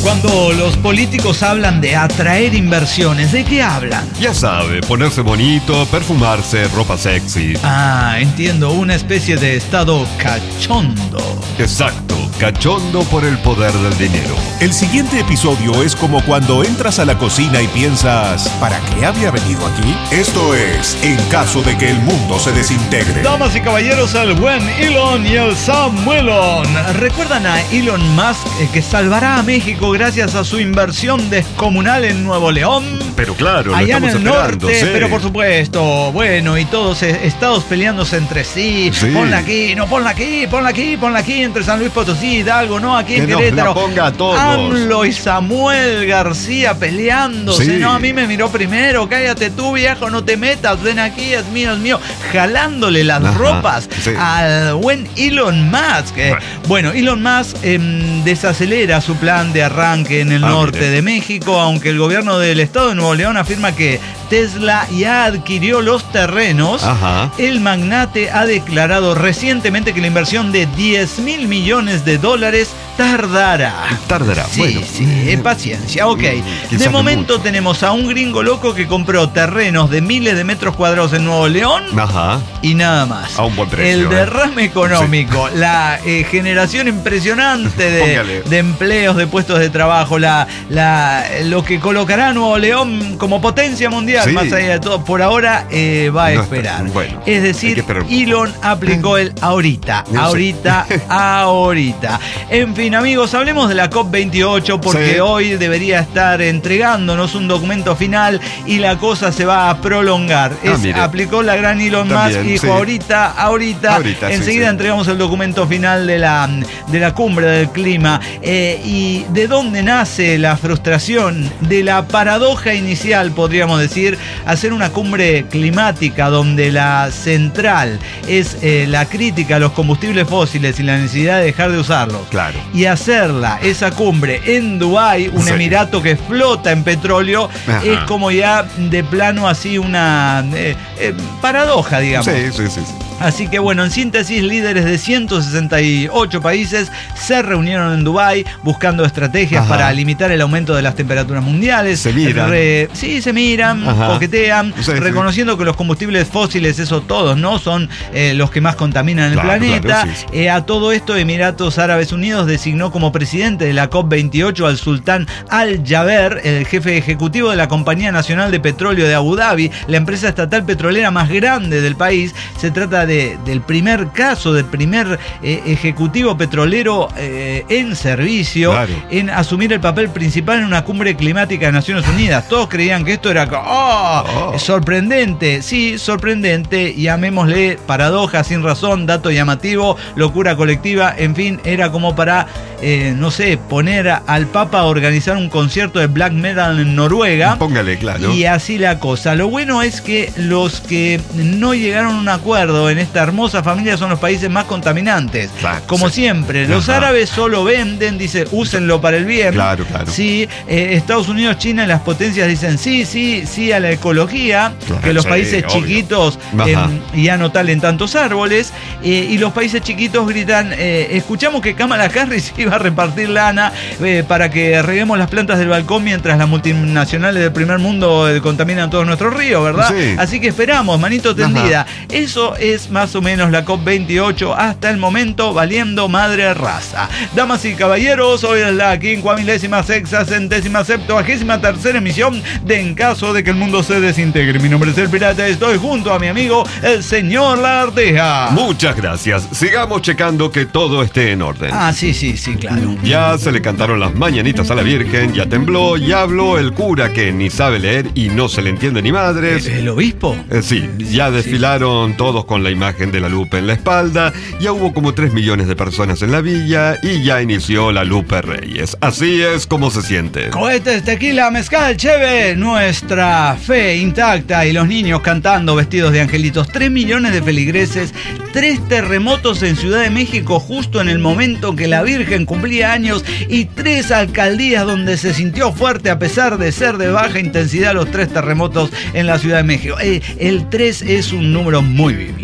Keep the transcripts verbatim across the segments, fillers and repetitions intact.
Cuando los políticos hablan de atraer inversiones, ¿de qué hablan? Ya sabe, ponerse bonito, perfumarse, ropa sexy. Ah, entiendo, una especie de estado cachondo. Exacto, cachondo por el poder del dinero. El siguiente episodio es como cuando entras a la cocina y piensas, ¿para qué había venido aquí? Esto es En caso de que el mundo se desintegre. Damas y caballeros, el buen Elon y el Samuelon. ¿Recuerdan a Elon Musk eh, que salvará a México gracias a su inversión descomunal en Nuevo León? Pero claro, lo allá en estamos el esperando, norte, sí. pero por supuesto, bueno, y todos eh, estados peleándose entre sí. Sí. Ponla aquí, no ponla aquí, ponla aquí, ponla aquí, entre San Luis Potosí, Hidalgo, no, aquí en Que nos Querétaro. la ponga a todos. AMLO y Samuel García peleándose. Sí. No, a mí me miró primero, cállate tú, viejo, no te metas, ven aquí, es mío, es mío. Jalándole las Ajá, ropas sí. al buen Elon Musk. Eh, bueno, Elon Musk eh, desacelera su plan de arranque en el Ah, norte mire. de México, aunque el gobierno del estado de Nuevo León afirma que Tesla ya adquirió los terrenos. Ajá. El magnate ha declarado recientemente que la inversión de diez mil millones de dólares tardará. Tardará, Sí, bueno. sí, eh, paciencia, ok. Mm, quizás De no momento mucho. tenemos a un gringo loco que compró terrenos de miles de metros cuadrados en Nuevo León Ajá. y nada más. A un buen precio, El eh. derrame económico, la eh, generación impresionante de, Póngale. de empleos, de puestos de trabajo, la, la, lo que colocará a Nuevo León como potencia mundial, Sí. más allá de todo, por ahora eh, va a No esperar. está- bueno, es hay que decir, esperar un poco. Elon aplicó el ahorita, No sé. ahorita, ahorita. En fin, amigos, hablemos de la COP veintiocho porque Sí. hoy debería estar entregándonos un documento final y la cosa se va a prolongar. Ah, Es- mire. aplicó la gran Elon También, Musk y dijo sí. ahorita, ahorita, Ahorita, sí, enseguida sí. entregamos el documento final de la, de la cumbre del clima. Eh, ¿Y de dónde nace la frustración? De la paradoja inicial, podríamos decir, hacer una cumbre climática donde la central es eh, la crítica a los combustibles fósiles y la necesidad de dejar de usarlos. Claro. Y hacerla, esa cumbre, en Dubái, un Sí. emirato que flota en petróleo, Ajá. es como ya de plano así una eh, eh, paradoja, digamos. Sí, sí, sí, sí. Así que bueno, en síntesis, líderes de ciento sesenta y ocho países se reunieron en Dubái buscando estrategias Ajá. para limitar el aumento de las temperaturas mundiales. Se miran. Re- sí, se miran, Ajá. coquetean, Sí, sí. reconociendo que los combustibles fósiles, eso todos, ¿no? Son eh, los que más contaminan el Claro, planeta. claro, sí, sí. Eh, a todo esto, Emiratos Árabes Unidos designó como presidente de la COP veintiocho al sultán Al-Jaber, el jefe ejecutivo de la Compañía Nacional de Petróleo de Abu Dhabi, la empresa estatal petrolera más grande del país. Se trata de, del primer caso, del primer eh, ejecutivo petrolero eh, en servicio, Claro. en asumir el papel principal en una cumbre climática de Naciones Unidas. Todos creían que esto era oh, Oh. sorprendente, sí, sorprendente, llamémosle paradoja sin razón, dato llamativo, locura colectiva, en fin, era como para, eh, no sé, poner a- al Papa a organizar un concierto de black metal en Noruega. Póngale, claro. Y así la cosa. Lo bueno es que los que no llegaron a un acuerdo en esta hermosa familia son los países más contaminantes. Claro, Como sí. siempre, los Ajá. árabes solo venden, dice, úsenlo para el bien. Claro, claro. Sí, eh, Estados Unidos, China y las potencias dicen sí, sí, sí a la ecología, Claro, que los sí, países obvio. chiquitos Ajá. eh, ya no talen tantos árboles, eh, y los países chiquitos gritan, eh, escuchamos que Kamala Harris iba a repartir lana eh, para que reguemos las plantas del balcón mientras las multinacionales del primer mundo eh, contaminan todos nuestros ríos, ¿verdad? Sí. Así que esperamos, manito tendida. Eso es más o menos la COP veintiocho hasta el momento, valiendo madre raza. Damas y caballeros, hoy es la quincuamilésima sexagésima septuagésima tercera emisión de En caso de que el mundo se desintegre. Mi nombre es El Pirata, estoy junto a mi amigo el señor La Arteja. Muchas gracias. Sigamos checando que todo esté en orden. Ah, sí, sí, sí, claro. Ya se le cantaron las mañanitas a la Virgen, ya tembló, ya habló el cura que ni sabe leer y no se le entiende ni madres. ¿El obispo? Eh, sí, ya desfilaron todos con la imagen de la Lupe en la espalda, ya hubo como tres millones de personas en la villa y ya inició la Lupe Reyes. Así es como se siente. Cohetes, tequila, mezcal, cheve, nuestra fe intacta y los niños cantando vestidos de angelitos. Tres millones de feligreses, tres terremotos en Ciudad de México justo en el momento que la Virgen cumplía años y tres alcaldías donde se sintió fuerte a pesar de ser de baja intensidad los tres terremotos en la Ciudad de México. Eh, el tres es un número muy bíblico.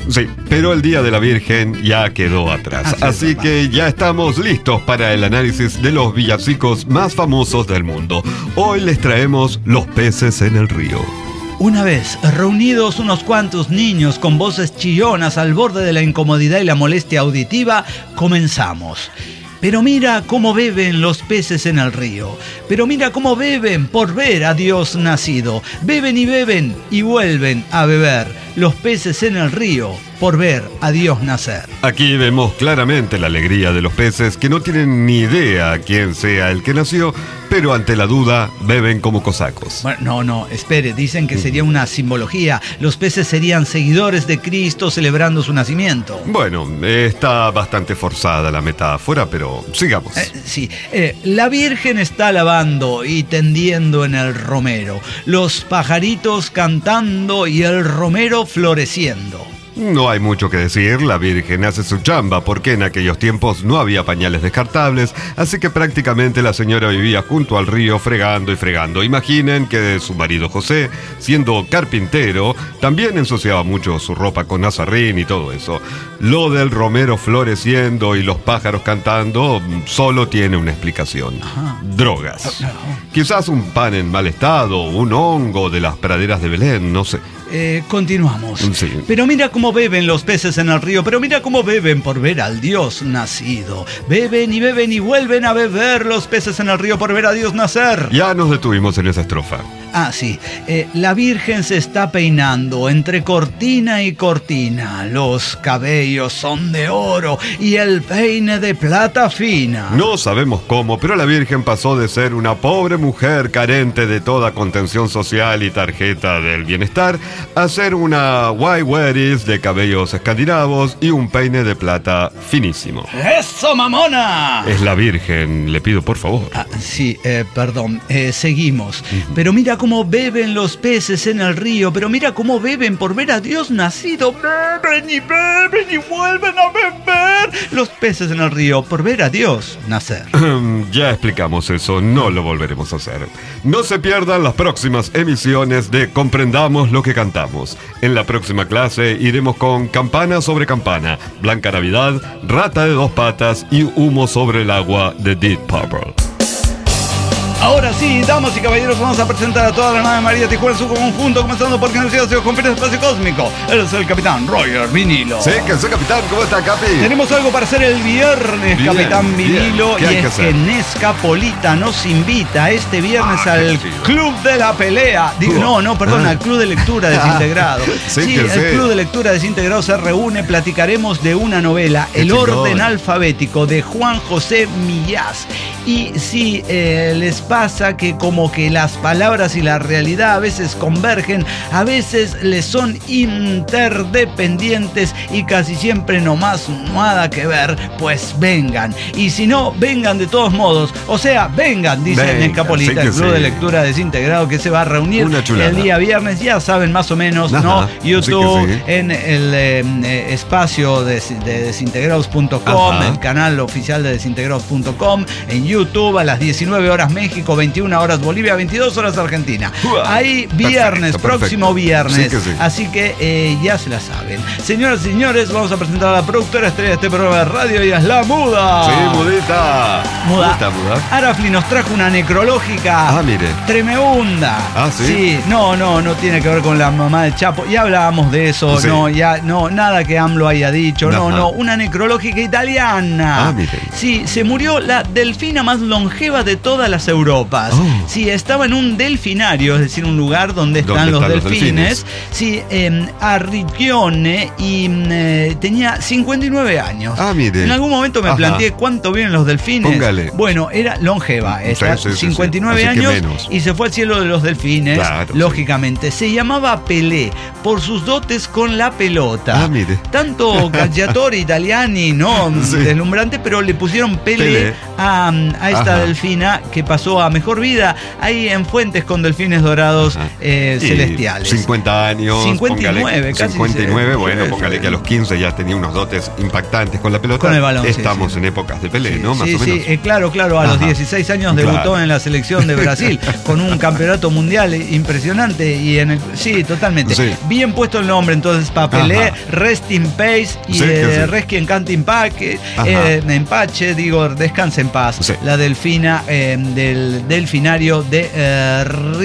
Sí, pero el Día de la Virgen ya quedó atrás. Así, Así es, que ya estamos listos para el análisis de los villancicos más famosos del mundo. Hoy les traemos Los peces en el río. Una vez, reunidos unos cuantos niños con voces chillonas al borde de la incomodidad y la molestia auditiva, comenzamos. Pero mira cómo beben los peces en el río. Pero mira cómo beben por ver a Dios nacido. Beben y beben y vuelven a beber los peces en el río por ver a Dios nacer. Aquí vemos claramente la alegría de los peces que no tienen ni idea quién sea el que nació, pero ante la duda beben como cosacos. Bueno, no, no, espere, dicen que sería una simbología. Los peces serían seguidores de Cristo celebrando su nacimiento. Bueno, está bastante forzada la metáfora, pero sigamos. Eh, sí, eh, la Virgen está lavando y tendiendo en el romero, los pajaritos cantando y el romero floreciendo. No hay mucho que decir, la Virgen hace su chamba porque en aquellos tiempos no había pañales descartables, así que prácticamente la señora vivía junto al río fregando y fregando. Imaginen que su marido José, siendo carpintero, también ensuciaba mucho su ropa con aserrín y todo eso. Lo del romero floreciendo y los pájaros cantando solo tiene una explicación. Ajá. Drogas. Quizás un pan en mal estado, un hongo de las praderas de Belén, no sé. Eh, continuamos. Sí. Pero mira cómo beben los peces en el río, pero mira cómo beben por ver al Dios nacido. Beben y beben y vuelven a beber los peces en el río por ver a Dios nacer. Ya nos detuvimos en esa estrofa. Ah, sí. Eh, la Virgen se está peinando entre cortina y cortina. Los cabellos son de oro y el peine de plata fina. No sabemos cómo, pero la Virgen pasó de ser una pobre mujer carente de toda contención social y tarjeta del bienestar a ser una waiweris de cabellos escandinavos y un peine de plata finísimo. ¡Eso, mamona! Es la Virgen, le pido por favor. Ah, sí, eh, perdón, eh, seguimos. Uh-huh. Pero mira cómo beben los peces en el río, pero mira cómo beben por ver a Dios nacido. Beben y beben y vuelven a beber los peces en el río por ver a Dios nacer. Ya explicamos eso, no lo volveremos a hacer. No se pierdan las próximas emisiones de Comprendamos lo que cantamos. En la próxima clase iremos con Campana sobre Campana, Blanca Navidad, Rata de dos patas y Humo sobre el agua de Deep Purple. Ahora sí, damas y caballeros, vamos a presentar a toda la nave María Tijuana en su conjunto, comenzando por quien se confiere en el espacio cósmico. Él es el capitán Roger Vinilo. Sí, que soy capitán, ¿cómo está, Capi? Tenemos algo para hacer el viernes, bien, capitán Vinilo, y es que, que Nescapolita nos invita este viernes ah, al Club de la Pelea. Digo, uh, no, no, perdón, ah. al Club de Lectura Desintegrado. sí, sí el sé. Club de Lectura Desintegrado se reúne, platicaremos de una novela, Qué El chingón. Orden Alfabético, de Juan José Millás. Y si eh, les pasa que como que las palabras y la realidad a veces convergen, a veces les son interdependientes y casi siempre nomás nada que ver, pues vengan. Y si no, vengan de todos modos. O sea, vengan, dice Nescapolita, sí el Club sí. de Lectura Desintegrado, que se va a reunir el día viernes. Ya saben más o menos, Ajá, ¿no? YouTube, sí. en el eh, espacio de, de desintegrados punto com, el canal oficial de desintegrados punto com, en YouTube. YouTube a las diecinueve horas México, veintiuna horas Bolivia, veintidós horas Argentina. Ahí viernes, perfecto, próximo perfecto. viernes. Sí que sí. Así que eh, ya se la saben. Señoras y señores, vamos a presentar a la productora estrella de este programa de radio y es la Muda. Sí, Mudita. Muda. Muda, Muda. Arafli nos trajo una necrológica. Ah, mire. Tremenda. Ah, sí. Sí, no, no, no tiene que ver con la mamá del Chapo. Ya hablábamos de eso. Sí. No, ya, no, nada que AMLO haya dicho. Ajá. No, no, una necrológica italiana. Ah, mire. Sí, se murió la delfina más longeva de todas las Europas. Oh. Sí, estaba en un delfinario, es decir, un lugar donde están, los, están delfines? los delfines. Sí, eh, Arrighione, y eh, tenía cincuenta y nueve años. Ah, mire. En algún momento me Ajá. planteé cuánto viven los delfines. Póngale. Bueno, era longeva, sí, era sí, sí, cincuenta y nueve sí. años y se fue al cielo de los delfines, claro, lógicamente. Sí. Se llamaba Pelé por sus dotes con la pelota. Ah, mire. Tanto calciatore italiani, no sí. deslumbrante, pero le pusieron Pelé, Pelé. a eh, a esta Ajá. delfina que pasó a mejor vida ahí en Fuentes con delfines dorados eh, Y celestiales. cincuenta años. cincuenta y nueve, póngale, casi. cincuenta y nueve, se- bueno, sí, póngale sí. que a los quince ya tenía unos dotes impactantes con la pelota. Con el balón, sí, Estamos sí. en épocas de Pelé, Sí, ¿no? Más sí, o menos. sí, eh, claro, claro. A los Ajá. dieciséis años Claro. debutó en la selección de Brasil con un campeonato mundial impresionante y en el sí, totalmente. Sí. Bien puesto el nombre, entonces para Pelé, Ajá. Rest in Peace y Sí, que eh, sí. Requiem Canta in Pace, Ajá. eh, en Pache, digo, descansa en paz. Sí. La delfina eh, del delfinario de eh,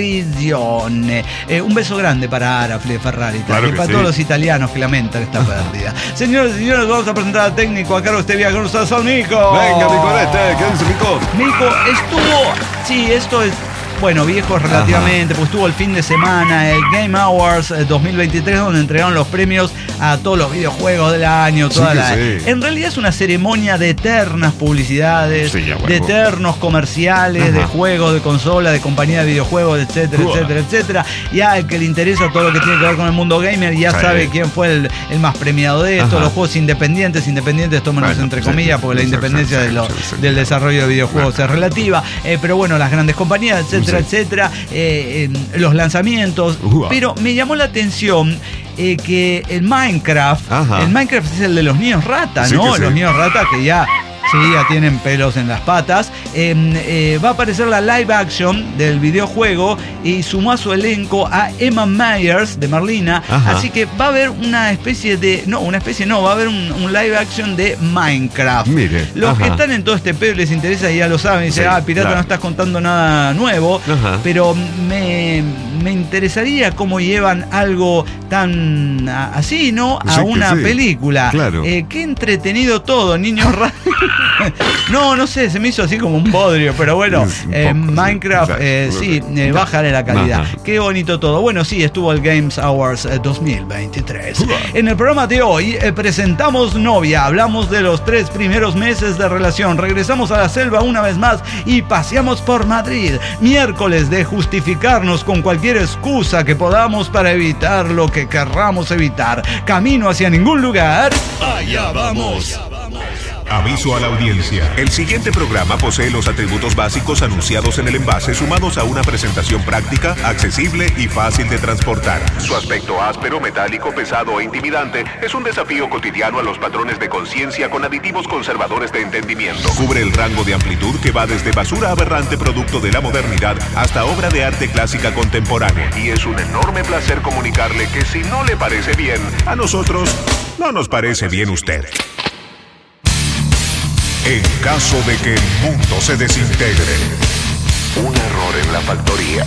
Ridione. Eh, un beso grande para Arafle Ferrari, Claro también que para sí. todos los italianos que lamentan esta pérdida. Señores y señores, vamos a presentar al técnico a cargo de este viaje con nosotros, al Nico. Venga, Nicolete, quédense, Nico. Nico, estuvo, sí, esto es, bueno, viejo relativamente, pues estuvo el fin de semana, el Game Awards eh, dos mil veintitrés, donde entregaron los premios a todos los videojuegos del año, Sí toda que la... sí. En realidad es una ceremonia de eternas publicidades, Sí, ya, bueno. de eternos comerciales, Ajá. de juegos, de consola, de compañía de videojuegos, etcétera, Uah. etcétera, etcétera. Y al que le interesa todo lo que tiene que ver con el mundo gamer, ya Sí. sabe quién fue el, el más premiado de esto, Ajá. los juegos independientes, independientes, tómenos Bueno, entre sí, comillas, porque la sí, independencia sí, de lo- sí, sí, del sí. desarrollo de videojuegos Bueno. es relativa, eh, pero bueno, las grandes compañías, etcétera, Sí. etcétera, eh, eh, los lanzamientos, Uah. pero me llamó la atención eh, que el Minecraft, Ajá. el Minecraft es el de los niños rata, Sí ¿no? que sí. Los niños rata que ya... Sí, ya tienen pelos en las patas. Eh, eh, va a aparecer la live action del videojuego y sumó a su elenco a Emma Myers de Merlina. Ajá. Así que va a haber una especie de. No, una especie no, va a haber un, un live action de Minecraft. Mire, Los ajá. que están en todo este pedo y les interesa, ya lo saben. Dicen, Sí, ah, Pirata, claro. no estás contando nada nuevo. Ajá. Pero me, me interesaría cómo llevan algo tan a- así, ¿no? A Sí que una sí. película. Claro. Eh, qué entretenido todo, niños raros. No, no sé, se me hizo así como un bodrio, pero bueno, Es un eh, poco, sí, Minecraft, exacto, eh, no sí, sé. eh, bájale la calidad. Ajá. Qué bonito todo. Bueno, sí, estuvo el Games Awards eh, dos mil veintitrés. Uah. En el programa de hoy eh, presentamos Novia, hablamos de los tres primeros meses de relación, regresamos a la selva una vez más y paseamos por Madrid. Miércoles de justificarnos con cualquier excusa que podamos para evitar lo que querramos evitar. Camino hacia ningún lugar. Allá vamos. Aviso a la audiencia. El siguiente programa posee los atributos básicos anunciados en el envase sumados a una presentación práctica, accesible y fácil de transportar. Su aspecto áspero, metálico, pesado e intimidante es un desafío cotidiano a los patrones de conciencia con aditivos conservadores de entendimiento. Cubre el rango de amplitud que va desde basura aberrante producto de la modernidad hasta obra de arte clásica contemporánea. Y es un enorme placer comunicarle que si no le parece bien, a nosotros no nos parece bien usted. En caso de que el mundo se desintegre. Un error en la factoría.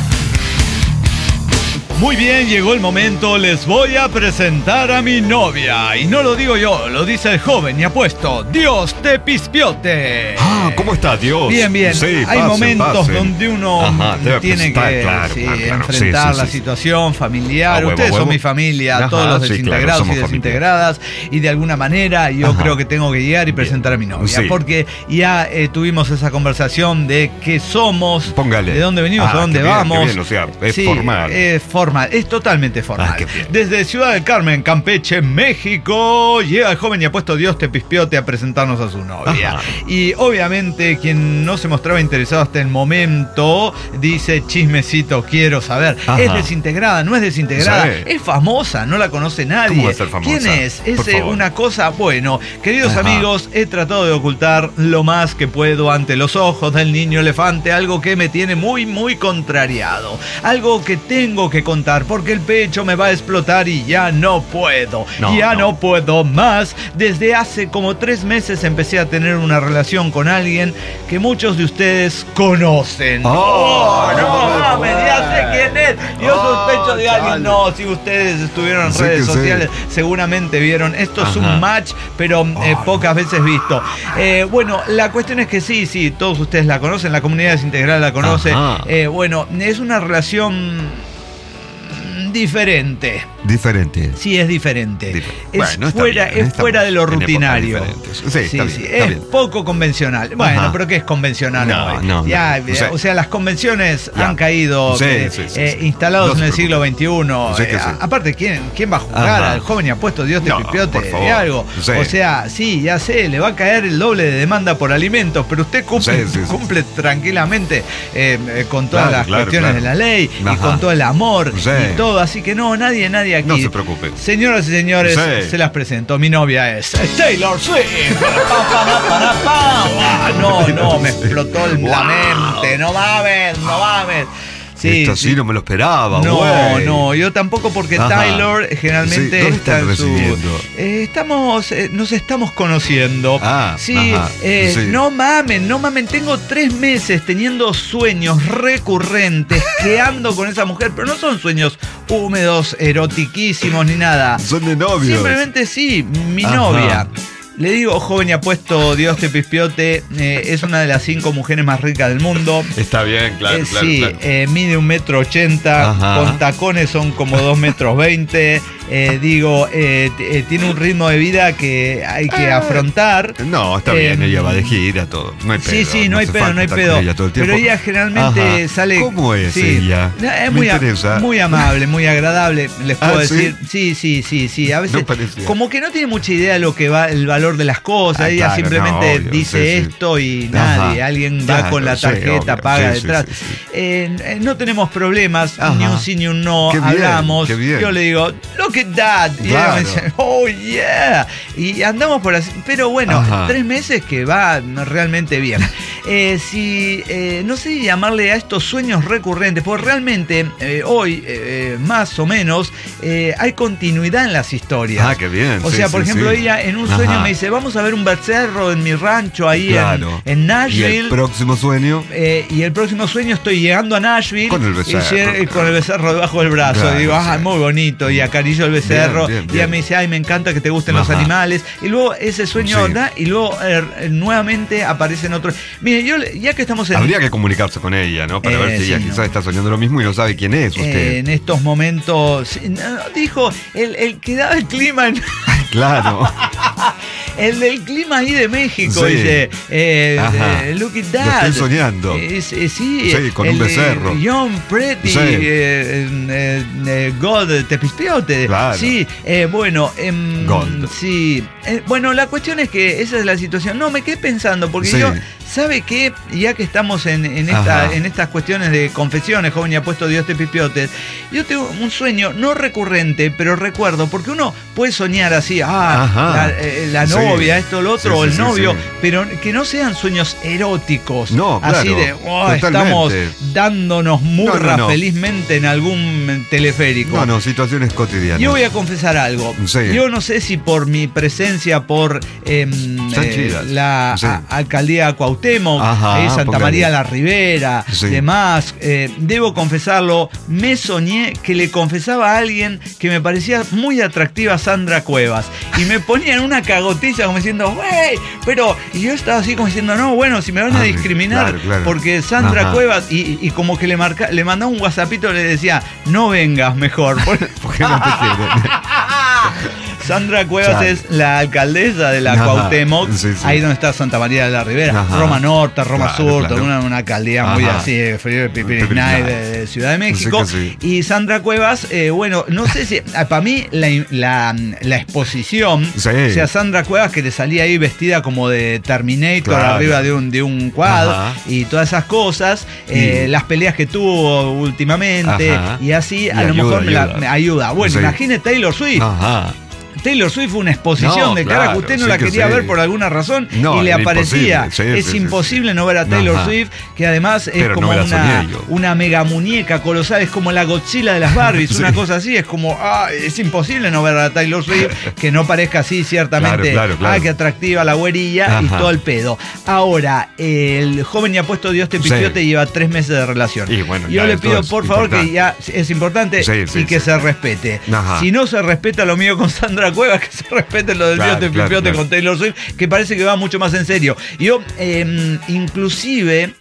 Muy bien, llegó el momento, les voy a presentar a mi novia. Y no lo digo yo, lo dice el joven y apuesto, Dios te pispiote. Ah, ¿cómo está, Dios? Bien, bien. Sí, Hay pasen, momentos pasen. donde uno Ajá, debe tiene estar, que claro, sí, claro, claro. enfrentar Sí, sí, la sí. situación familiar. A huevo, Ustedes a son huevo. mi familia, Ajá, todos los sí, claro, desintegrados somos y familia. desintegradas. Y de alguna manera yo Ajá. creo que tengo que llegar y presentar a mi novia. Sí. Porque ya eh, tuvimos esa conversación de qué somos, Póngale. de dónde venimos, Ah, a dónde qué bien, vamos. qué bien, o sea, es Sí, formal. Es formal, es totalmente formal. Ah, qué bien. Desde Ciudad del Carmen, Campeche, México, llega el joven y apuesto Dios te pispiote a presentarnos a su novia. Ajá. Y obviamente quien no se mostraba interesado hasta el momento dice, chismecito, quiero saber. Ajá. ¿Es desintegrada? ¿No es desintegrada? Sí. Es famosa, no la conoce nadie. ¿Cómo va a ser famosa? ¿Quién es? Es Por eh, favor. una cosa, bueno, queridos Ajá. amigos, he tratado de ocultar lo más que puedo ante los ojos del niño elefante, algo que me tiene muy, muy contrariado. Algo que tengo que contar porque el pecho me va a explotar y ya no puedo. No, ya no. no. puedo más. Desde hace como tres meses empecé a tener una relación con alguien que muchos de ustedes conocen. Oh, no, no, no, me ya sé quién es. Yo Oh, sospecho de alguien. chale. No, si ustedes estuvieron en Sí redes que sí. sociales, seguramente vieron. Esto es Ajá. un match, pero eh, Oh, pocas veces visto. Eh, bueno, la cuestión es que sí, sí, todos ustedes la conocen, la comunidad desintegrada la conoce. Ajá. Eh, bueno, es una relación diferente. Diferente. Sí, es diferente. Dif- es bueno, está fuera, bien, es estamos fuera de lo en épocas rutinario. diferentes. Sí, está Sí, bien, sí, está es bien. poco convencional. Bueno, Ajá. pero ¿qué es convencional No, hoy? no, Ya, no. Sí. O sea, las convenciones Ya. han caído Sí, eh, sí, sí, eh, sí. instalados No se en el preocupe. siglo veintiuno. Sí que Eh, sí. a- aparte, ¿quién, ¿quién va a juzgar Ajá. al joven y apuesto Dios te No, pipiote por favor. de algo? Sí. O sea, sí, ya sé, le va a caer el doble de demanda por alimentos, pero usted cumple, Sí, sí, sí. cumple tranquilamente eh, eh, con todas Claro, las claro, cuestiones claro. de la ley y Ajá. con todo el amor Sí. y todo. Así que no, nadie, nadie aquí. No se preocupe. Señoras y señores, Sí. se las presento. Mi novia es Taylor Swift. Pa, pa, pa, pa, pa. Ah, no, no, me explotó el- la Wow. mente. No mames, no mames. Sí, Esto sí, sí. no me lo esperaba, No, güey. no, yo tampoco porque Ajá. Taylor generalmente Sí, ¿dónde está están en su... residiendo? Eh, estamos, eh, nos estamos conociendo. Ah, sí, ajá, eh, sí. no mamen, no mamen, tengo tres meses teniendo sueños recurrentes que ando con esa mujer, pero no son sueños húmedos, erotiquísimos ni nada. Son de novios. Simplemente sí, mi Ajá. novia. Le digo, joven y apuesto, Dios te pispiote, eh, es una de las cinco mujeres más ricas del mundo. Está bien, claro, Eh, claro, sí, claro. eh, mide un metro ochenta, Ajá. con tacones son como dos metros veinte. Eh, digo, eh, t- eh, tiene un ritmo de vida que hay que afrontar. No, está Eh, bien, ella va de gira, todo. No hay pedo. Sí, sí, no, hay hace pedo, falta no hay estar con pedo. ella todo el Pero tiempo. ella generalmente Ajá. sale. ¿Cómo es sí. ella? No, es Me muy, a- interesa. muy amable, muy agradable, les puedo ¿Ah, sí? decir. Sí, sí, sí, sí. A veces, No parecía. como que no tiene mucha idea de lo que va el valor de las cosas. Ah, ella claro, simplemente no, obvio, dice sí, sí. esto y Ajá. nadie. Alguien va Claro, con la sí, tarjeta, obvio. paga Sí, sí, detrás. sí, sí. Eh, eh, no tenemos problemas, Ajá. ni un sí ni un no. Qué bien, hablamos. qué bien. Yo le digo, look at that. Y ella Claro. me dice, oh yeah. Y andamos por así. Pero bueno, Ajá. tres meses que va realmente bien. Eh, si eh, no sé si llamarle a estos sueños recurrentes, porque realmente eh, hoy, eh, más o menos, eh, hay continuidad en las historias. Ah, qué bien. O sí, sea, sí, por ejemplo, sí. ella en un sueño Ajá. me dice, vamos a ver un becerro en mi rancho ahí Claro. en, en ¿Y Nashville. el próximo sueño? Eh, y el próximo sueño estoy llegando a Nashville Con el becerro. y lleg- con el becerro debajo del brazo. Claro, y digo, ah, sí. muy bonito. Y acaricio el becerro. Bien, bien, Y ella bien. me dice, ay, me encanta que te gusten los Ajá. animales. Y luego ese sueño Sí. da y luego eh, nuevamente aparecen otros. Mire, yo le- ya que estamos en, Habría que comunicarse con ella, ¿no? Para Eh, ver si ella sí, quizás no. está soñando lo mismo y no sabe quién es usted. eh, en estos momentos, sí, no, dijo, el, el que daba el clima en- Claro. el del clima ahí de México, Sí. dice, eh, Ajá. eh, look at Lo that. estoy soñando. Eh, sí, sí, Sí, con un el de becerro. Young Pretty, Sí. eh, eh, eh, God Tepispiote. Claro. Sí, eh, bueno, em, God. sí. Eh, bueno, la cuestión es que esa es la situación. No, me quedé pensando, porque Sí. yo, ¿sabe qué? Ya que estamos en, en, esta, Ajá. en estas cuestiones de confesiones, joven y apuesto Dios te pipiotes, yo tengo un sueño no recurrente, pero recuerdo, porque uno puede soñar así, ah, Ajá. la, eh, la Sí. novia, esto, lo otro, Sí, o sí, el sí, novio, sí. pero que no sean sueños eróticos. No, así claro, de, oh, totalmente. estamos dándonos murra No, no, no. felizmente en algún teleférico. No, no, situaciones cotidianas. Yo voy a confesar algo. Sí. Yo no sé si por mi presencia por em, Están eh, chidas. la Sí. a- alcaldía Cuauhtémoc, Ajá, ahí Santa póngale. María la Ribera, Sí. demás, eh, debo confesarlo, me soñé que le confesaba a alguien que me parecía muy atractiva, Sandra Cuevas, y me ponían una cagotilla como diciendo, güey, pero, y yo estaba así como diciendo, no, bueno, si me van a Ah, discriminar, claro, claro. porque Sandra Ajá. Cuevas, y, y como que le marca, le mandaba un WhatsAppito, le decía, no vengas mejor. Porque- ¿Por qué no te quieren? Sandra Cuevas Claro. es la alcaldesa de la Ajá, Cuauhtémoc, sí, sí. ahí donde está Santa María de la Ribera, Ajá. Roma Norte, Roma Claro, Sur, claro. Una, una alcaldía muy Ajá. así, de Frío Pipiris Pipiris Night Night. de, de Ciudad de México. Sí que Y Sandra Cuevas, eh, bueno, no sé si, para mí la, la, la exposición, Sí. o sea, Sandra Cuevas que le salía ahí vestida como de Terminator Claro. arriba de un, de un cuadro Ajá. y todas esas cosas, eh, Y- las peleas que tuvo últimamente Ajá. y así, Y a lo ayuda, mejor me, la- ayuda. me ayuda. Bueno, Sí. imagine Taylor Swift. Ajá. Taylor Swift fue una exposición No, de cara claro, que usted no sí la que quería sí. ver por alguna razón No, y le era aparecía. imposible, sí, es sí, sí, imposible no ver a Taylor Ajá. Swift, que además es Pero no como me la una, soñé yo. una mega muñeca colosal, es como la Godzilla de las Barbies, Sí. una cosa así, es como, ah, es imposible no ver a Taylor Swift, que no parezca así, ciertamente, Claro, claro, claro. ah, qué atractiva la güerilla y Ajá. todo el pedo. Ahora, el joven y apuesto Dios te pidió, Sí. te lleva tres meses de relación. Y bueno, yo ya le esto pido, es por favor, que importante. ya es importante Sí, sí, y que sí. se respete. Ajá. Si no se respeta lo mío con Sandra Cuevas, que se respete lo del Claro, Dios te claro, pipiote claro. con Taylor Swift, que parece que va mucho más en serio. Yo, eh, inclusive,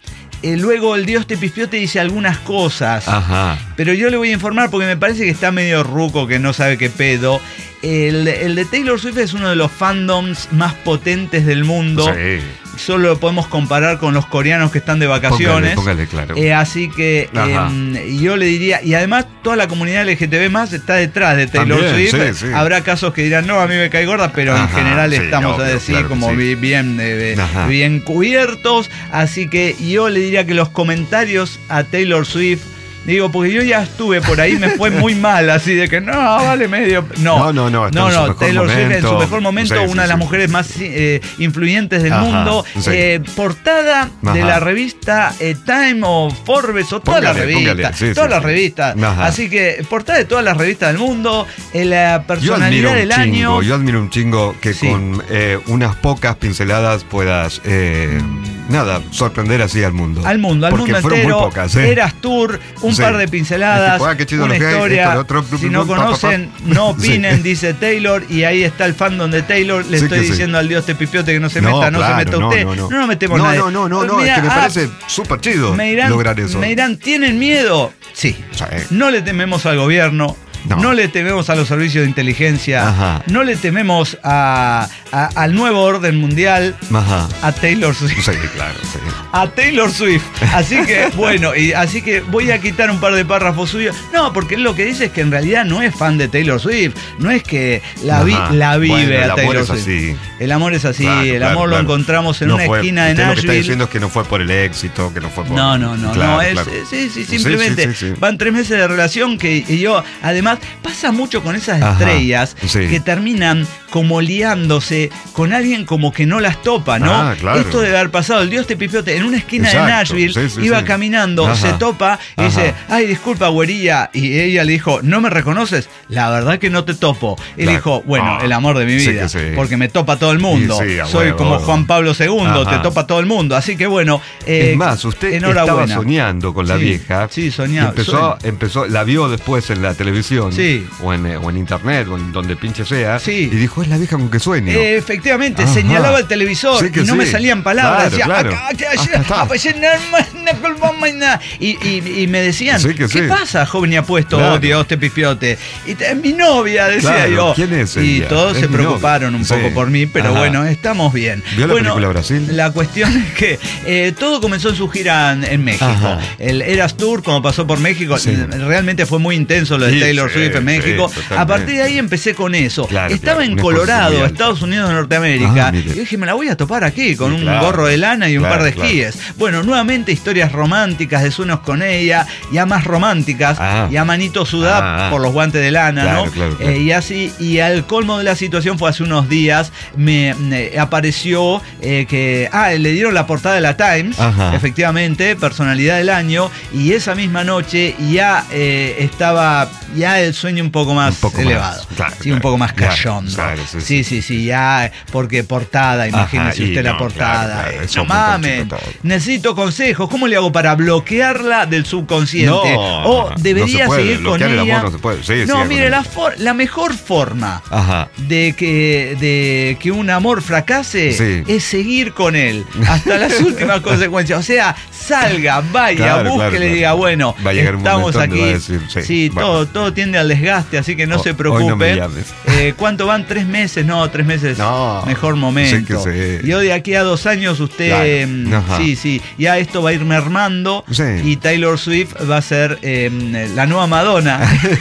eh, luego el Dios te pispiote dice algunas cosas. Ajá. Pero yo le voy a informar porque me parece que está medio ruco, que no sabe qué pedo. El, el de Taylor Swift es uno de los fandoms más potentes del mundo. Sí. Solo lo podemos comparar con los coreanos que están de vacaciones. Póngale, póngale, claro. Eh, así que eh, yo le diría, y además toda la comunidad L G T B más está detrás de Taylor También, Swift. sí, sí. Habrá casos que dirán, no, a mí me cae gorda, pero Ajá, en general sí, estamos obvio, a decir claro que como sí. bi- bien, eh, Ajá. bien cubiertos. Así que yo le diría que los comentarios a Taylor Swift, digo, porque yo ya estuve por ahí, me fue muy mal, así de que no, vale medio. No, No, no, no, está no, en su no, mejor Taylor Swift en momento. su mejor momento, Sí, sí, una de las sí. mujeres más eh, influyentes del Ajá, mundo. sí. Eh, portada de Ajá. la revista eh, Time o Forbes o todas las Póngale, revistas. póngale, sí, todas sí, las sí. revistas. Ajá. Así que, portada de todas las revistas del mundo, eh, la Yo admiro personalidad un del chingo, año. yo admiro un chingo que Sí. con eh, unas pocas pinceladas puedas, eh, nada, sorprender así al mundo. Al mundo, al Porque mundo fueron entero. muy pocas, ¿eh? Eras Tour, un Sí. par de pinceladas, Es tipo, ah, qué chido una lo que hay, historia. esto, lo otro, Si no pa, pa, pa. conocen, no opinen, Sí. dice Taylor, y ahí está el fandom de Taylor. Le Sí estoy que sí. diciendo al Dios te pipiote que no se No, meta, no claro, se meta no, usted. no, no. nos metemos No, nadie. no, no, no, no, Mira, es que me ah, parece súper chido me dirán, lograr eso. Me dirán, ¿tienen miedo? Sí. Sí. No le tememos al gobierno. No. No. le tememos a los servicios de inteligencia. Ajá. No le tememos a, a- al nuevo orden mundial. Ajá. A Taylor Swift. Sí, claro, sí. A Taylor Swift. Así que, bueno, y así que voy a quitar un par de párrafos suyos. No, porque él lo que dice es que en realidad no es fan de Taylor Swift. No es que la, vi- Ajá. la vive Bueno, el a amor Taylor es Swift. así. El amor es así. Claro, el claro, amor lo claro. encontramos en No una fue- esquina de usted lo que está Nashville. diciendo es que no fue por el éxito, que no fue por... No, no, no, Claro, no, es, claro. sí, sí, Sí, simplemente sí, sí, sí. van tres meses de relación que y yo, además, pasa mucho con esas Ajá, estrellas sí. que terminan como liándose con alguien como que no las topa, ¿no? Ah, claro. Esto debe haber pasado, el Dios te pipiote, en una esquina Exacto, de Nashville, sí, sí, iba sí. caminando, Ajá, se topa y ajá. dice, ay, disculpa, güerilla, y ella le dijo, ¿no me reconoces? La verdad que no te topo. Y le Claro. dijo, bueno, Ah, el amor de mi sí vida, que sí. porque me topa todo el mundo, Sí, sí, a soy huevo. como Juan Pablo segundo, Ajá. te topa todo el mundo, así que bueno, eh, Es más, usted enhorabuena. estaba soñando con la Sí, vieja. sí, soñaba, Empezó, sueño. empezó, la vio después en la televisión. Sí. O en, eh, o en internet, o en donde pinche sea. Sí. Y dijo, es la vieja con que sueño. Eh, efectivamente, Ajá. señalaba el televisor Sí que y no sí. me salían palabras. Claro, Decía, claro. "Acá, que Ah, ayer, está. ah, pues, na, na, na, na". y, y, y me decían, Sí que ¿qué sí. pasa, joven y apuesto? Claro. Oh, Dios, te pipiote. Y te- mi novia, decía Claro, yo. ¿quién es Y ella? todos Es se mi preocuparon novia. un Sí. poco por mí, pero Ajá. bueno, estamos bien. ¿Vio la bueno, película Brasil? La cuestión es que eh, todo comenzó en su gira en, en México. Ajá. El Eras Tour, como pasó por México, Sí. realmente fue muy intenso lo de Sí, Taylor sí, Swift en sí, México. totalmente. A partir de ahí empecé con eso. Claro, Estaba claro, en una exposición Colorado, muy alta. Estados Unidos de Norteamérica. Ah, mire. y dije, me la voy a topar aquí con Sí, un claro. gorro de lana y un Claro, par de claro. esquíes. Bueno, nuevamente historias románticas de sueños con ella, ya más románticas, Ah. ya manito sudap Ah, ah. por los guantes de lana, Claro, ¿no? claro, claro. Eh, y así, y al colmo de la situación fue hace unos días, me, me apareció eh, que, ah, le dieron la portada de la Times, Ajá. efectivamente, personalidad del año, y esa misma noche ya eh, estaba, ya el sueño un poco más Un poco elevado. más, claro, sí, un claro. poco más Claro, cachondo. claro, sí, sí, sí. sí, sí, ya, porque portada, imagínese y usted la no, portada. claro, claro, eh, eso no fue un mames, poquito todo. necesito consejos. ¿Cómo le hago para bloquearla del subconsciente? No, o no debería se puede, seguir con bloquear el ella. amor no se puede, sí, no, siga mire, con la, ella. for- la mejor forma Ajá. de que, de que un amor fracase Sí. es seguir con él hasta las últimas consecuencias. O sea, salga, vaya, Claro, busque, claro, le claro. diga, bueno, Va a llegar un estamos momento donde aquí. va a decir, sí, sí, bueno. todo, todo tiende al desgaste, así que no Oh, se hoy preocupe. no me llames. Eh, ¿Cuánto van? ¿Tres meses? No, tres meses. No, mejor momento. sí que sí. Yo de aquí a dos años usted, Claro, mm, ajá. sí, sí, ya esto va a ir mermando Sí. y Taylor Swift va a ser eh, la nueva Madonna.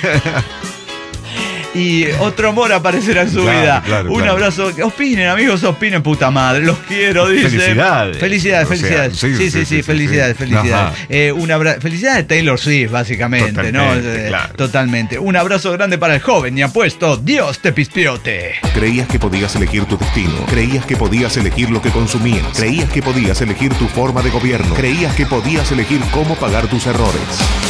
Y otro amor aparecerá en su Claro, vida. claro, Un claro. abrazo. Opinen, amigos, opinen, puta madre. Los quiero, dice. Felicidades. Felicidades, O sea, felicidades. sí, sí, sí, sí, sí, sí, sí, felicidades, sí. felicidades. Ajá. Eh, un abra- felicidades de Taylor Swift, básicamente, Totalmente, ¿no? Eh, claro. Totalmente. Un abrazo grande para el joven y apuesto. Dios te pispiote. Creías que podías elegir tu destino. Creías que podías elegir lo que consumías. Creías que podías elegir tu forma de gobierno. Creías que podías elegir cómo pagar tus errores.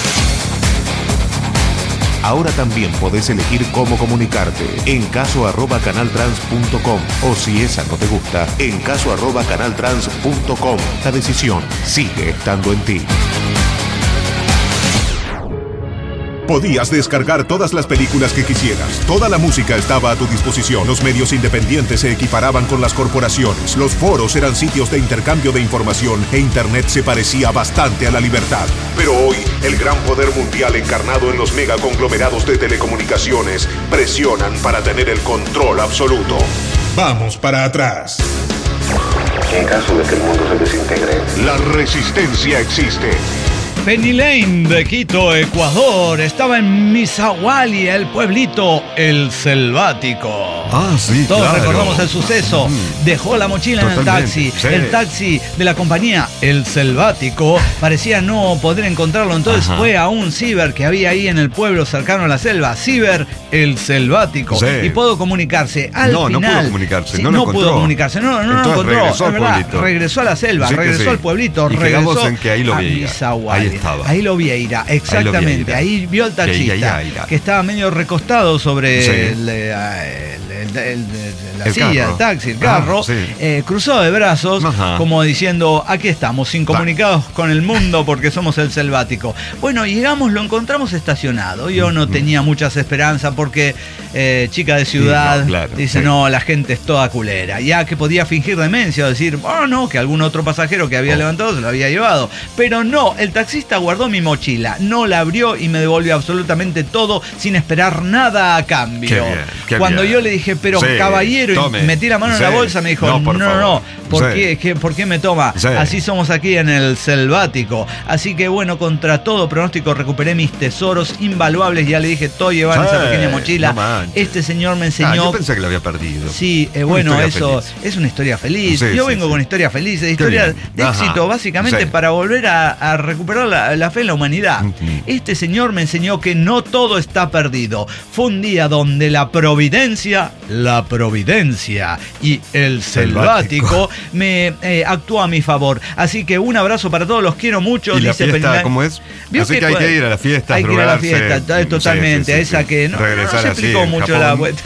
Ahora también podés elegir cómo comunicarte en caso arroba canaltrans punto com o si esa no te gusta, en caso arroba canaltrans punto com. La decisión sigue estando en ti. Podías descargar todas las películas que quisieras. Toda la música estaba a tu disposición. Los medios independientes se equiparaban con las corporaciones. Los foros eran sitios de intercambio de información e Internet se parecía bastante a la libertad. Pero hoy, el gran poder mundial encarnado en los megaconglomerados de telecomunicaciones presionan para tener el control absoluto. Vamos para atrás. En caso de que el mundo se desintegre, La resistencia existe. Penny Lane de Quito, Ecuador, estaba en Misahuali, el pueblito El Selvático. Ah, sí, Todos claro. recordamos el suceso. Mm. Dejó la mochila Totalmente, en el taxi. sí. El taxi de la compañía El Selvático parecía no poder encontrarlo. Entonces Ajá. fue a un ciber que había ahí en el pueblo cercano a la selva. Ciber El Selvático. Sí. Y pudo comunicarse. Al No, no final, pudo comunicarse, sí, no lo no pudo encontró. comunicarse. No, no lo Entonces encontró. regresó es al verdad. pueblito. Regresó a la selva, Sí que regresó sí. al pueblito, Y regresó quedamos en que ahí lo a Vieira. Misahuali. Ahí estaba. Ahí lo Vieira, exactamente. Vieira. Ahí vio al taxista Que ahí, ahí, ahí. que estaba medio recostado sobre Sí. el, eh, el- el- el- el- la El silla, carro. el taxi, el Ah, carro, sí. eh, cruzó de brazos, Ajá. como diciendo, aquí estamos, incomunicados con el mundo porque somos el selvático. Bueno, llegamos, lo encontramos estacionado. Yo no tenía muchas esperanzas porque eh, chica de ciudad, Sí, no, claro, dice, sí. no, la gente es toda culera. Ya que podía fingir demencia o decir, oh no, que algún otro pasajero que había Oh. levantado se lo había llevado. Pero no, el taxista guardó mi mochila, no la abrió y me devolvió absolutamente todo sin esperar nada a cambio. Qué bien, qué Cuando bien. yo le dije, pero Sí, caballero, tome. y metí la mano en Sí. la bolsa, me dijo, No, no, por no, no, favor. ¿por, Sí. qué, qué- ¿por qué me toma? Sí. Así somos aquí en el selvático. Así que bueno, contra todo pronóstico recuperé mis tesoros invaluables. Ya le dije, todo llevaba en Sí, esa pequeña mochila. no manches. Este señor me Ah, enseñó... yo pensé que lo había perdido. Sí, eh, Una bueno, historia eso feliz. es una historia feliz. Sí, Yo sí, vengo sí. con historias felices, Qué historias bien. de Ajá. éxito, básicamente Sí. para volver a, a recuperar la, la fe en la humanidad. Ujú. Este señor me enseñó que no todo está perdido. Fue un día donde la providencia, la providencia y el selvático, Selvático. me eh, actuó a mi favor. Así que un abrazo para todos, los quiero mucho. ¿Y la dice fiesta Penilán. cómo es? Vio Así que hay que ir a la fiesta, Hay que ir a la drogarse. fiesta, Sí, totalmente, sí, a sí, esa sí. que no, no Regresar se así explicó en mucho Japón. la vuelta.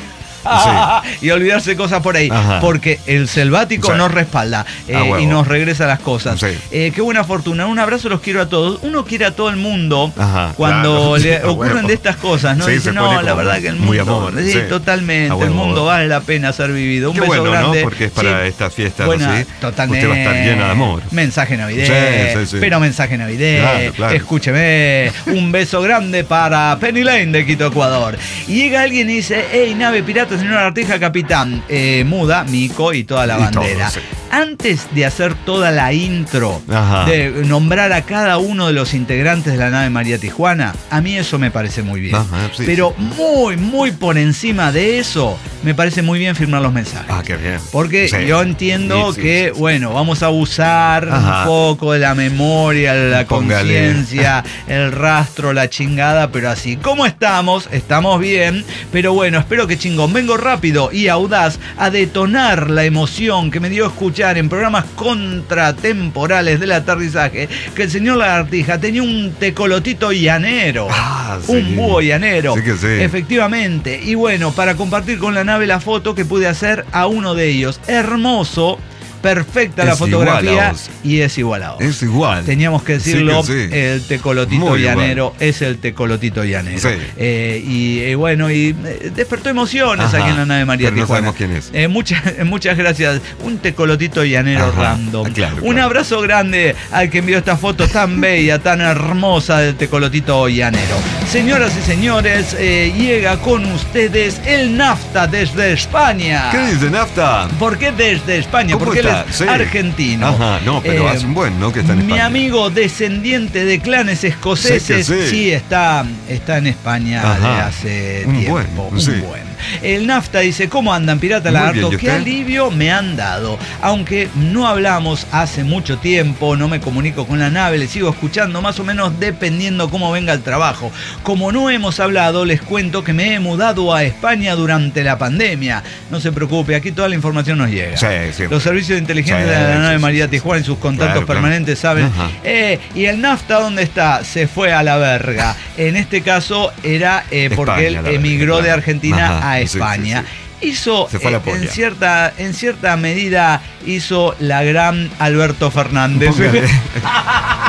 Y olvidarse cosas por ahí. Ajá. Porque el selvático Sí. nos respalda eh, A huevo. y nos regresa las cosas. Sí. Eh, qué buena fortuna. Un abrazo, los quiero a todos. Uno quiere a todo el mundo Ajá, cuando claro. le A ocurren huevo. de estas cosas, ¿no? Sí, Dice, se no, pone la como verdad que el mundo. muy amor, Sí, sí. totalmente. A El huevo. mundo vale la pena ser vivido. Un Qué beso bueno, grande. ¿no? Porque es para Sí. estas fiestas Buena, así. totalmente. Usted va a estar llena de amor. Mensaje navideño. Sí, sí, sí. Pero mensaje navideño. Claro, claro. Escúcheme. Un beso grande para Penny Lane de Quito, Ecuador. Y llega alguien y dice, hey, nave pirata, señor Artija, capitán. Eh, muda, Mico y toda la Y todo, bandera. sí. Antes de hacer toda la intro, Ajá. de nombrar a cada uno de los integrantes de la nave María Tijuana, a mí eso me parece muy bien. Ajá, sí, Pero sí. muy, muy por encima de eso, me parece muy bien firmar los mensajes. Ah, qué bien. Porque Sí. yo entiendo Sí, sí, que, sí, sí. bueno, vamos a abusar Ajá. un poco de la memoria, la Póngale. conciencia, el rastro, la chingada, pero así. ¿Cómo estamos? Estamos bien, pero bueno, espero que chingón. Vengo rápido y audaz a detonar la emoción que me dio escuchar en programas contratemporales del aterrizaje que el señor Lagartija tenía un tecolotito llanero. Ah, sí. Un búho llanero. Sí que sí. Efectivamente. Y bueno, para compartir con la nave la foto que pude hacer a uno de ellos. Hermoso, perfecta la Es igual fotografía a vos. y es igual a vos. Es igual. Teníamos que Sí decirlo, que sí. el tecolotito Muy llanero es el tecolotito llanero. Sí. Eh, y eh, bueno, y eh, despertó emociones Ajá. aquí en la nave María Pero no Tijuana. sabemos quién es. Eh, muchas, muchas gracias. Un tecolotito llanero Ajá. random. Ah, claro, Un claro. abrazo grande al que envió esta foto tan bella, tan hermosa del tecolotito llanero. Señoras y señores, eh, llega con ustedes el NAFTA desde España. ¿Qué dice Nafta? ¿Por qué desde España? ¿Cómo Porque él está? es Sí. argentino. Ajá, no, pero hace un buen, ¿no? Que está en Mi España. amigo descendiente de clanes escoceses, Sí que sí. está, está en España Ajá. de hace Un tiempo. buen, un sí. buen. El NAFTA dice, ¿cómo andan, pirata Muy lagarto? bien, ¿y Qué usted? alivio me han dado. Aunque no hablamos hace mucho tiempo, no me comunico con la nave, les sigo escuchando más o menos dependiendo cómo venga el trabajo. Como no hemos hablado, les cuento que me he mudado a España durante la pandemia. No se preocupe, aquí toda la información nos llega. Sí, siempre. Los servicios de inteligencia Sí, de la nave sí, María sí, Tijuana y sus contactos Claro, claro. permanentes saben. Ajá. Eh, ¿Y el NAFTA dónde está? Se fue a la verga. En este caso era eh, porque España, él la verga, emigró de claro. Argentina Ajá, a sí, sí, España. sí. Hizo, Se fue a la eh, en, polla. cierta, en cierta medida, hizo la gran Alberto Fernández. Póngale.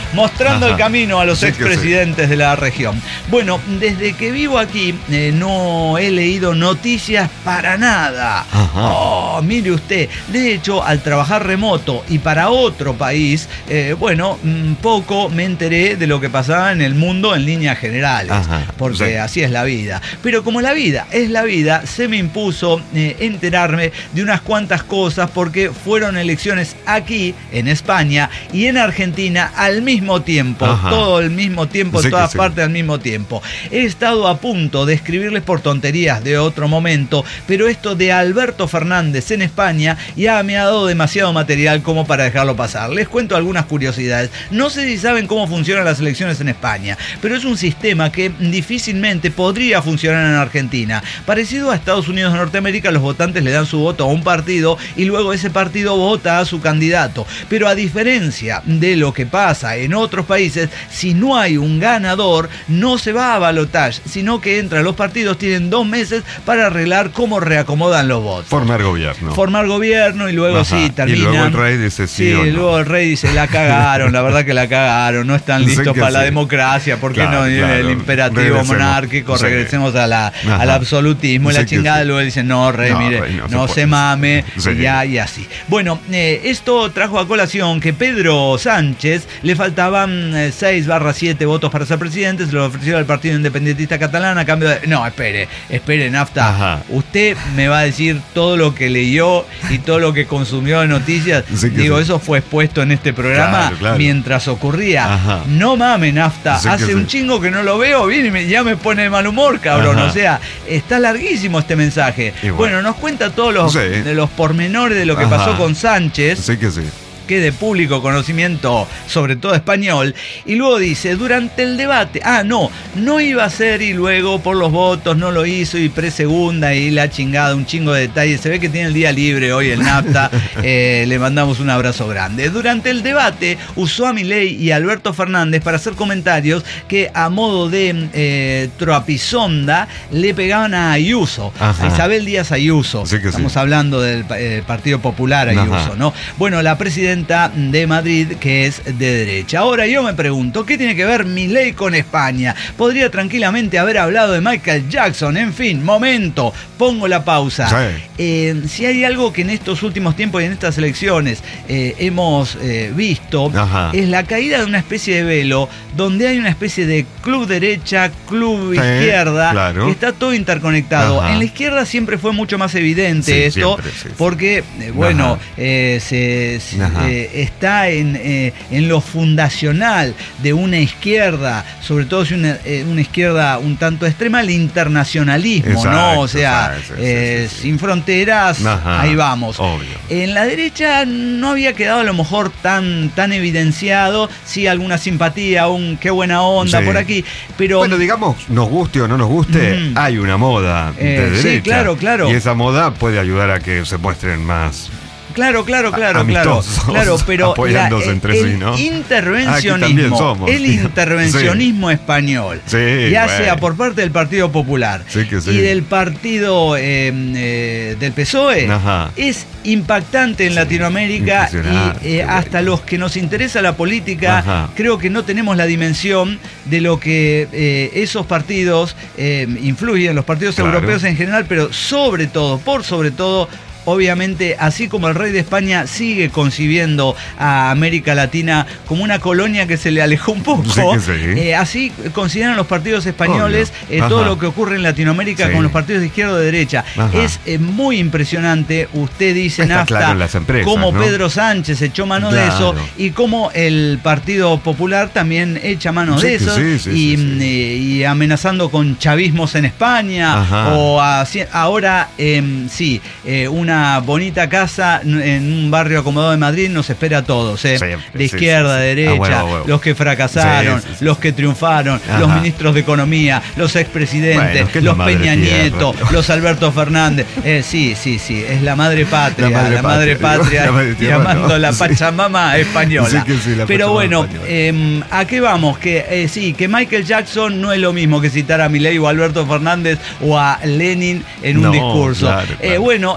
mostrando Ajá. el camino a los Sí que expresidentes de la región. Bueno, desde que vivo aquí eh, no he leído noticias para nada. Ajá. Oh, mire usted, de hecho, al trabajar remoto y para otro país, eh, bueno, mm, poco me enteré de lo que pasaba en el mundo en líneas generales, Ajá, porque sí. así es la vida. Pero como la vida es la vida, se me impuso eh, enterarme de unas cuantas cosas porque fueron elecciones aquí, en España y en Argentina al mismo tiempo, Ajá. todo al mismo tiempo, Sí en que todas sí. partes al mismo tiempo. He estado a punto de escribirles por tonterías de otro momento, pero esto de Alberto Fernández en España ya me ha dado demasiado material como para dejarlo pasar. Les cuento algunas curiosidades. No sé si saben cómo funcionan las elecciones en España, pero es un sistema que difícilmente podría funcionar en Argentina. Parecido a Estados Unidos de Norteamérica, los votantes le dan su voto a un partido y luego ese partido vota a su candidato. Pero a diferencia de lo que pasa en otros países, si no hay un ganador, no se va a balotaje, sino que entre los partidos tienen dos meses para arreglar cómo reacomodan los votos. Formar gobierno. Formar gobierno y luego Ajá. sí terminan. Y luego el rey dice sí, Sí, o no. luego el rey dice la cagaron, la verdad que la cagaron, no están Sí listos que para la sí. democracia, ¿por qué Claro, no? claro. El imperativo Regresemos. monárquico, Sí. regresemos a la, Ajá. al absolutismo y Sí la que chingada, sí. luego dicen no, rey, No, mire, rey, no no, se se, puede. mame, Sí. y ya y así. Bueno, eh, esto trajo a colación que Pedro Sánchez le faltaban eh, seis barra siete votos para ser presidente, se lo ofreció al Partido Independentista Catalán a cambio de... No, espere, espere, Nafta. Ajá. Usted me va a decir todo lo que leyó y todo lo que consumió de noticias. Sí que Digo, sí. eso fue expuesto en este programa Claro, claro. mientras ocurría. Ajá. No mames, Nafta. Sí que Hace sí. un chingo que no lo veo, viene y me- ya me pone de mal humor, cabrón. Ajá. O sea, está larguísimo este mensaje. Y bueno. Bueno, nos cuenta todos los, Sí. de los pormenores de lo que Ajá. pasó con Sánchez, Sí que sí. que de público conocimiento, sobre todo español, y luego dice, durante el debate, ah, no, no iba a ser y luego por los votos no lo hizo y pre-segunda y la chingada, un chingo de detalles, se ve que tiene el día libre hoy el Nafta, eh, le mandamos un abrazo grande. Durante el debate usó a Milei y a Alberto Fernández para hacer comentarios que a modo de eh, trapisonda le pegaban a Ayuso, Ajá. a Isabel Díaz Ayuso, Sí que sí. estamos hablando del eh, Partido Popular Ayuso, Ajá. ¿no? Bueno, la presidenta de Madrid, que es de derecha. Ahora yo me pregunto, ¿qué tiene que ver Milei con España? Podría tranquilamente haber hablado de Michael Jackson. En fin, momento, pongo la pausa. Sí. Eh, si hay algo que en estos últimos tiempos y en estas elecciones eh, hemos eh, visto, Ajá. es la caída de una especie de velo donde hay una especie de club derecha, club Sí, izquierda, claro. que está todo interconectado. Ajá. En la izquierda siempre fue mucho más evidente Sí, esto, siempre, sí, sí. porque, eh, bueno, Ajá. eh, se, se- Ajá. eh, está en, eh, en lo fundacional de una izquierda, sobre todo si una, eh, una izquierda un tanto extrema, el internacionalismo, ¿no? Exacto, O sea, exacto, sí, eh, sí, sí. sin fronteras, Ajá, ahí vamos. obvio. En la derecha no había quedado a lo mejor tan, tan evidenciado, sí alguna simpatía, un qué buena onda Sí. por aquí, pero... Bueno, digamos, nos guste o no nos guste, Mm. hay una moda Eh, de sí, derecha. claro, claro. Y esa moda puede ayudar a que se muestren más Claro, claro, claro, amistosos, claro, claro, pero apoyándose la- entre el sí, ¿no? intervencionismo, Aquí también somos, el tío. intervencionismo español, Sí, ya bueno. sea por parte del Partido Popular Sí que sí. y del partido eh, eh, del P S O E, Ajá. es impactante en Sí, Latinoamérica y impresionante, eh, qué hasta bueno. los que nos interesa la política, Ajá. creo que no tenemos la dimensión de lo que eh, esos partidos eh, influyen, los partidos Claro. europeos en general, pero sobre todo, por sobre todo, obviamente, así como el rey de España sigue concibiendo a América Latina como una colonia que se le alejó un poco, Sí que sí. eh, así consideran los partidos españoles eh, Obvio. todo Ajá. lo que ocurre en Latinoamérica Sí. con los partidos de izquierda o de derecha. Ajá. Es eh, muy impresionante, usted dice, Está Nafta, claro en las empresas, cómo ¿no? Pedro Sánchez echó mano de Claro. eso y cómo el Partido Popular también echa mano Sí de que eso sí, sí, y, sí, sí. eh, y amenazando con chavismos en España Ajá. o haci- ahora em, sí, eh, una bonita casa en un barrio acomodado de Madrid nos espera a todos, eh, Siempre, de sí, izquierda, sí, sí. de derecha, A huevo, a huevo. los que fracasaron, Sí, sí, sí. los que triunfaron, Ajá. los ministros de economía, los expresidentes, Bueno, que es la los madre Peña tierra, Nieto, tío. los Alberto Fernández. Eh, sí, sí, sí, es la madre patria, La la madre madre, patria, patria, la madre tierra, llamando no. la Sí. Pachamama española. Sí que sí, la Pero Pachamama bueno, española. eh, ¿a qué vamos? Que eh, sí, que Michael Jackson no es lo mismo que citar a Milei o a Alberto Fernández o a Lenin en un No, discurso. claro, claro. Eh, bueno, eh, cito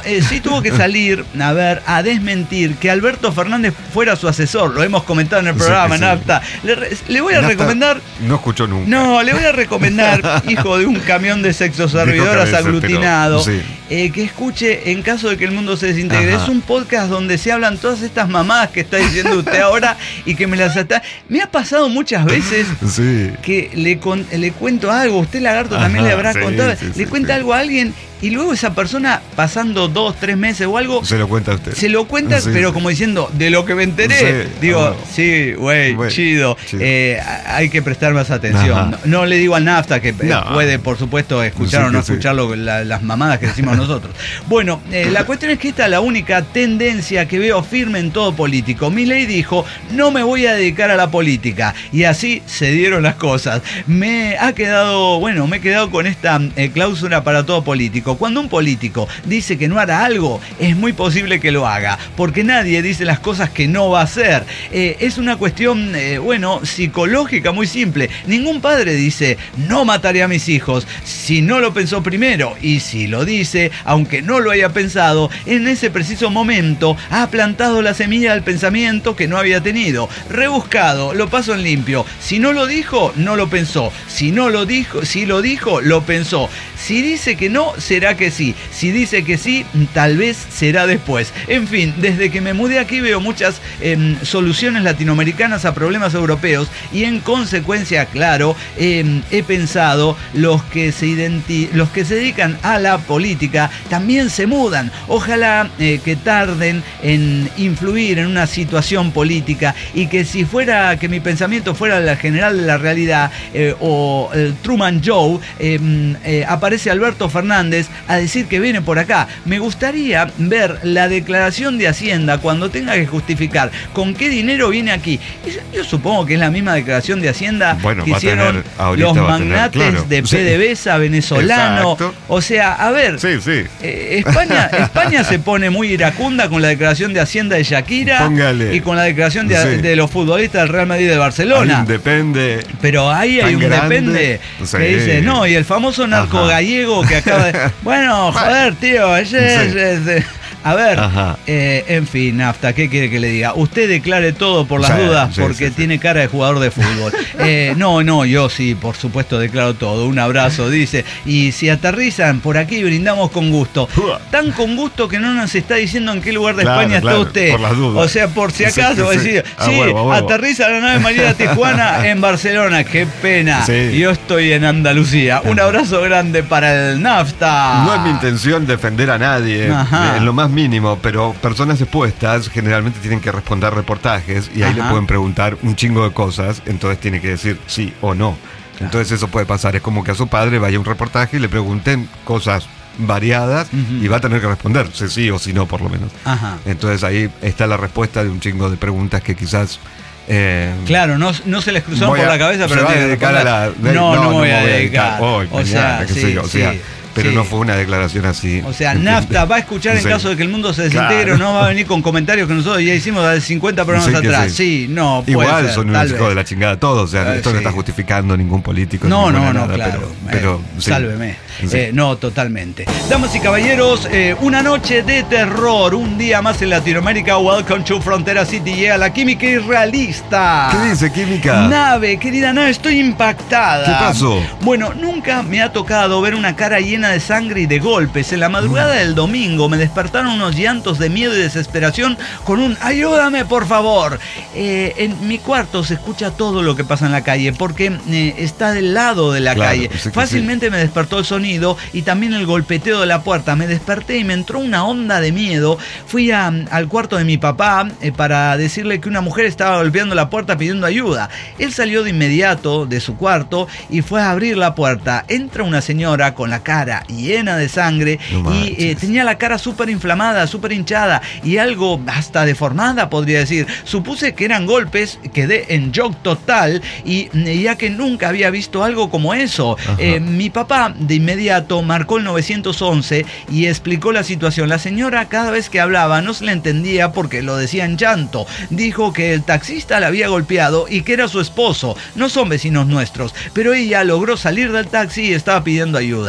tuvo que salir, a ver, a desmentir que Alberto Fernández fuera su asesor. Lo hemos comentado en el programa, sí, sí. Nafta. Le, le voy a Nafta recomendar... No escuchó nunca. No, le voy a recomendar, hijo de un camión de sexoservidoras aglutinado, pero, sí. eh, que escuche En caso de que el mundo se desintegre. Ajá. Es un podcast donde se hablan todas estas mamadas que está diciendo usted ahora y que me las está... Me ha pasado muchas veces sí. que le, con, le cuento algo, usted Lagarto Ajá, también le habrá sí, contado, sí, le sí, cuenta sí. algo a alguien y luego esa persona, pasando dos, tres meses o algo, se lo cuenta a usted. se lo cuenta, sí, pero sí. como diciendo, de lo que me enteré, Sí, digo, oh. sí, güey, chido, chido. Eh, hay que prestar más atención. No, no le digo al Nafta que no. puede, por supuesto, escuchar sí, o no sí. escuchar lo, la, las mamadas que decimos nosotros. Bueno, eh, la cuestión es que esta es la única tendencia que veo firme en todo político. Milei dijo, no me voy a dedicar a la política. Y así se dieron las cosas. Me ha quedado, bueno, me he quedado con esta eh, cláusula para todo político. Cuando un político dice que no hará algo, es muy posible que lo haga, porque nadie dice las cosas que no va a hacer. Eh, es una cuestión, eh, bueno, psicológica muy simple. Ningún padre dice, no mataré a mis hijos, si no lo pensó primero, y si lo dice, aunque no lo haya pensado, en ese preciso momento ha plantado la semilla del pensamiento que no había tenido. Rebuscado, lo paso en limpio. Si no lo dijo, no lo pensó. Si no lo dijo, si lo dijo, lo pensó. Si dice que no, será que sí. Si dice que sí, tal vez será después. En fin, desde que me mudé aquí veo muchas eh, soluciones latinoamericanas a problemas europeos y en consecuencia, claro, eh, he pensado, los que, se identi- los que se dedican a la política también se mudan. Ojalá eh, que tarden en influir en una situación política y que si fuera, que mi pensamiento fuera la general de la realidad eh, o el Truman Show, eh, eh, aparece Alberto Fernández a decir que viene por acá. Me gustaría ver la declaración de Hacienda cuando tenga que justificar con qué dinero viene aquí. Yo supongo que es la misma declaración de Hacienda bueno, que hicieron tener, los va a magnates tener, claro. de Sí. PDVSA venezolano. Exacto. O sea, a ver, sí, sí. Eh, España, España se pone muy iracunda con la declaración de Hacienda de Shakira. Póngale. Y con la declaración de, Sí. de los futbolistas del Real Madrid de Barcelona. Ahí depende. Pero ahí hay un grande. depende Sí. que dice, no, y el famoso narco Ajá. gallego que acaba de... Bueno, joder, tío, ese Sí. es... es- A ver, Ajá. eh, en fin, Nafta, ¿qué quiere que le diga? Usted declare todo por las Sí, dudas sí, porque sí, sí. tiene cara de jugador de fútbol. eh, no, no, yo sí, por supuesto declaro todo. Un abrazo, dice. Y si aterrizan por aquí, brindamos con gusto. Tan con gusto que no nos está diciendo en qué lugar de Claro, España claro, está usted. por las dudas. O sea, por si Sí, acaso, sí, sí. decir, A sí, huevo, a huevo. aterriza la nave María Tijuana en Barcelona. Qué pena. Sí. Yo estoy en Andalucía. Un abrazo grande para el Nafta. No es mi intención defender a nadie, Ajá. eh, en lo más mínimo, pero personas expuestas generalmente tienen que responder reportajes y ahí Ajá. le pueden preguntar un chingo de cosas, entonces tiene que decir sí o no. Entonces eso puede pasar, es como que a su padre vaya a un reportaje y le pregunten cosas variadas Ujú. y va a tener que responder, si sí o si no por lo menos. Ajá. Entonces ahí está la respuesta de un chingo de preguntas que quizás... eh, Claro, no, no se les cruzaron voy por a- la cabeza, se pero va a tiene que dedicar a la- responder. de- no, no, no, me voy no a me voy a dedicar. dedicar hoy, o mañana, sea, qué sé sí, yo, o sea, sí, pero sí. no fue una declaración así. O sea, ¿entiendes? Nafta va a escuchar en Sí. caso de que el mundo se desintegre, Claro. o no va a venir con comentarios que nosotros ya hicimos hace cincuenta programas Sí que atrás. sí. Sí, no, puede Igual ser, son tal unos hijos vez. de la chingada todos, o sea, Eh, esto no sí. está justificando ningún político. No, ninguna no, no, nada, claro. Pero, pero Eh, sí. Sálveme. Sí. Eh, no, totalmente. Damas y caballeros, eh, una noche de terror, un día más en Latinoamérica. Welcome to Frontera City. Llega la química irrealista. ¿Qué dice, química? Nave, querida nave, estoy impactada. ¿Qué pasó? Bueno, nunca me ha tocado ver una cara llena de sangre y de golpes. En la madrugada del domingo me despertaron unos llantos de miedo y desesperación con un ayúdame por favor. Eh, en mi cuarto se escucha todo lo que pasa en la calle porque eh, está del lado de la Claro, calle. sí que Fácilmente me despertó el sonido y también el golpeteo de la puerta. Me desperté y me entró una onda de miedo. Fui a, al cuarto de mi papá eh, para decirle que una mujer estaba golpeando la puerta pidiendo ayuda. Él salió de inmediato de su cuarto y fue a abrir la puerta. Entra una señora con la cara llena de sangre No y eh, tenía la cara súper inflamada, súper hinchada y algo hasta deformada, podría decir. Supuse que eran golpes, quedé en shock total y eh, ya que nunca había visto algo como eso. Eh, mi papá de inmediato marcó el nueve once y explicó la situación. La señora cada vez que hablaba no se le entendía porque lo decía en llanto. Dijo que el taxista la había golpeado y que era su esposo. No son vecinos nuestros, pero ella logró salir del taxi y estaba pidiendo ayuda. Y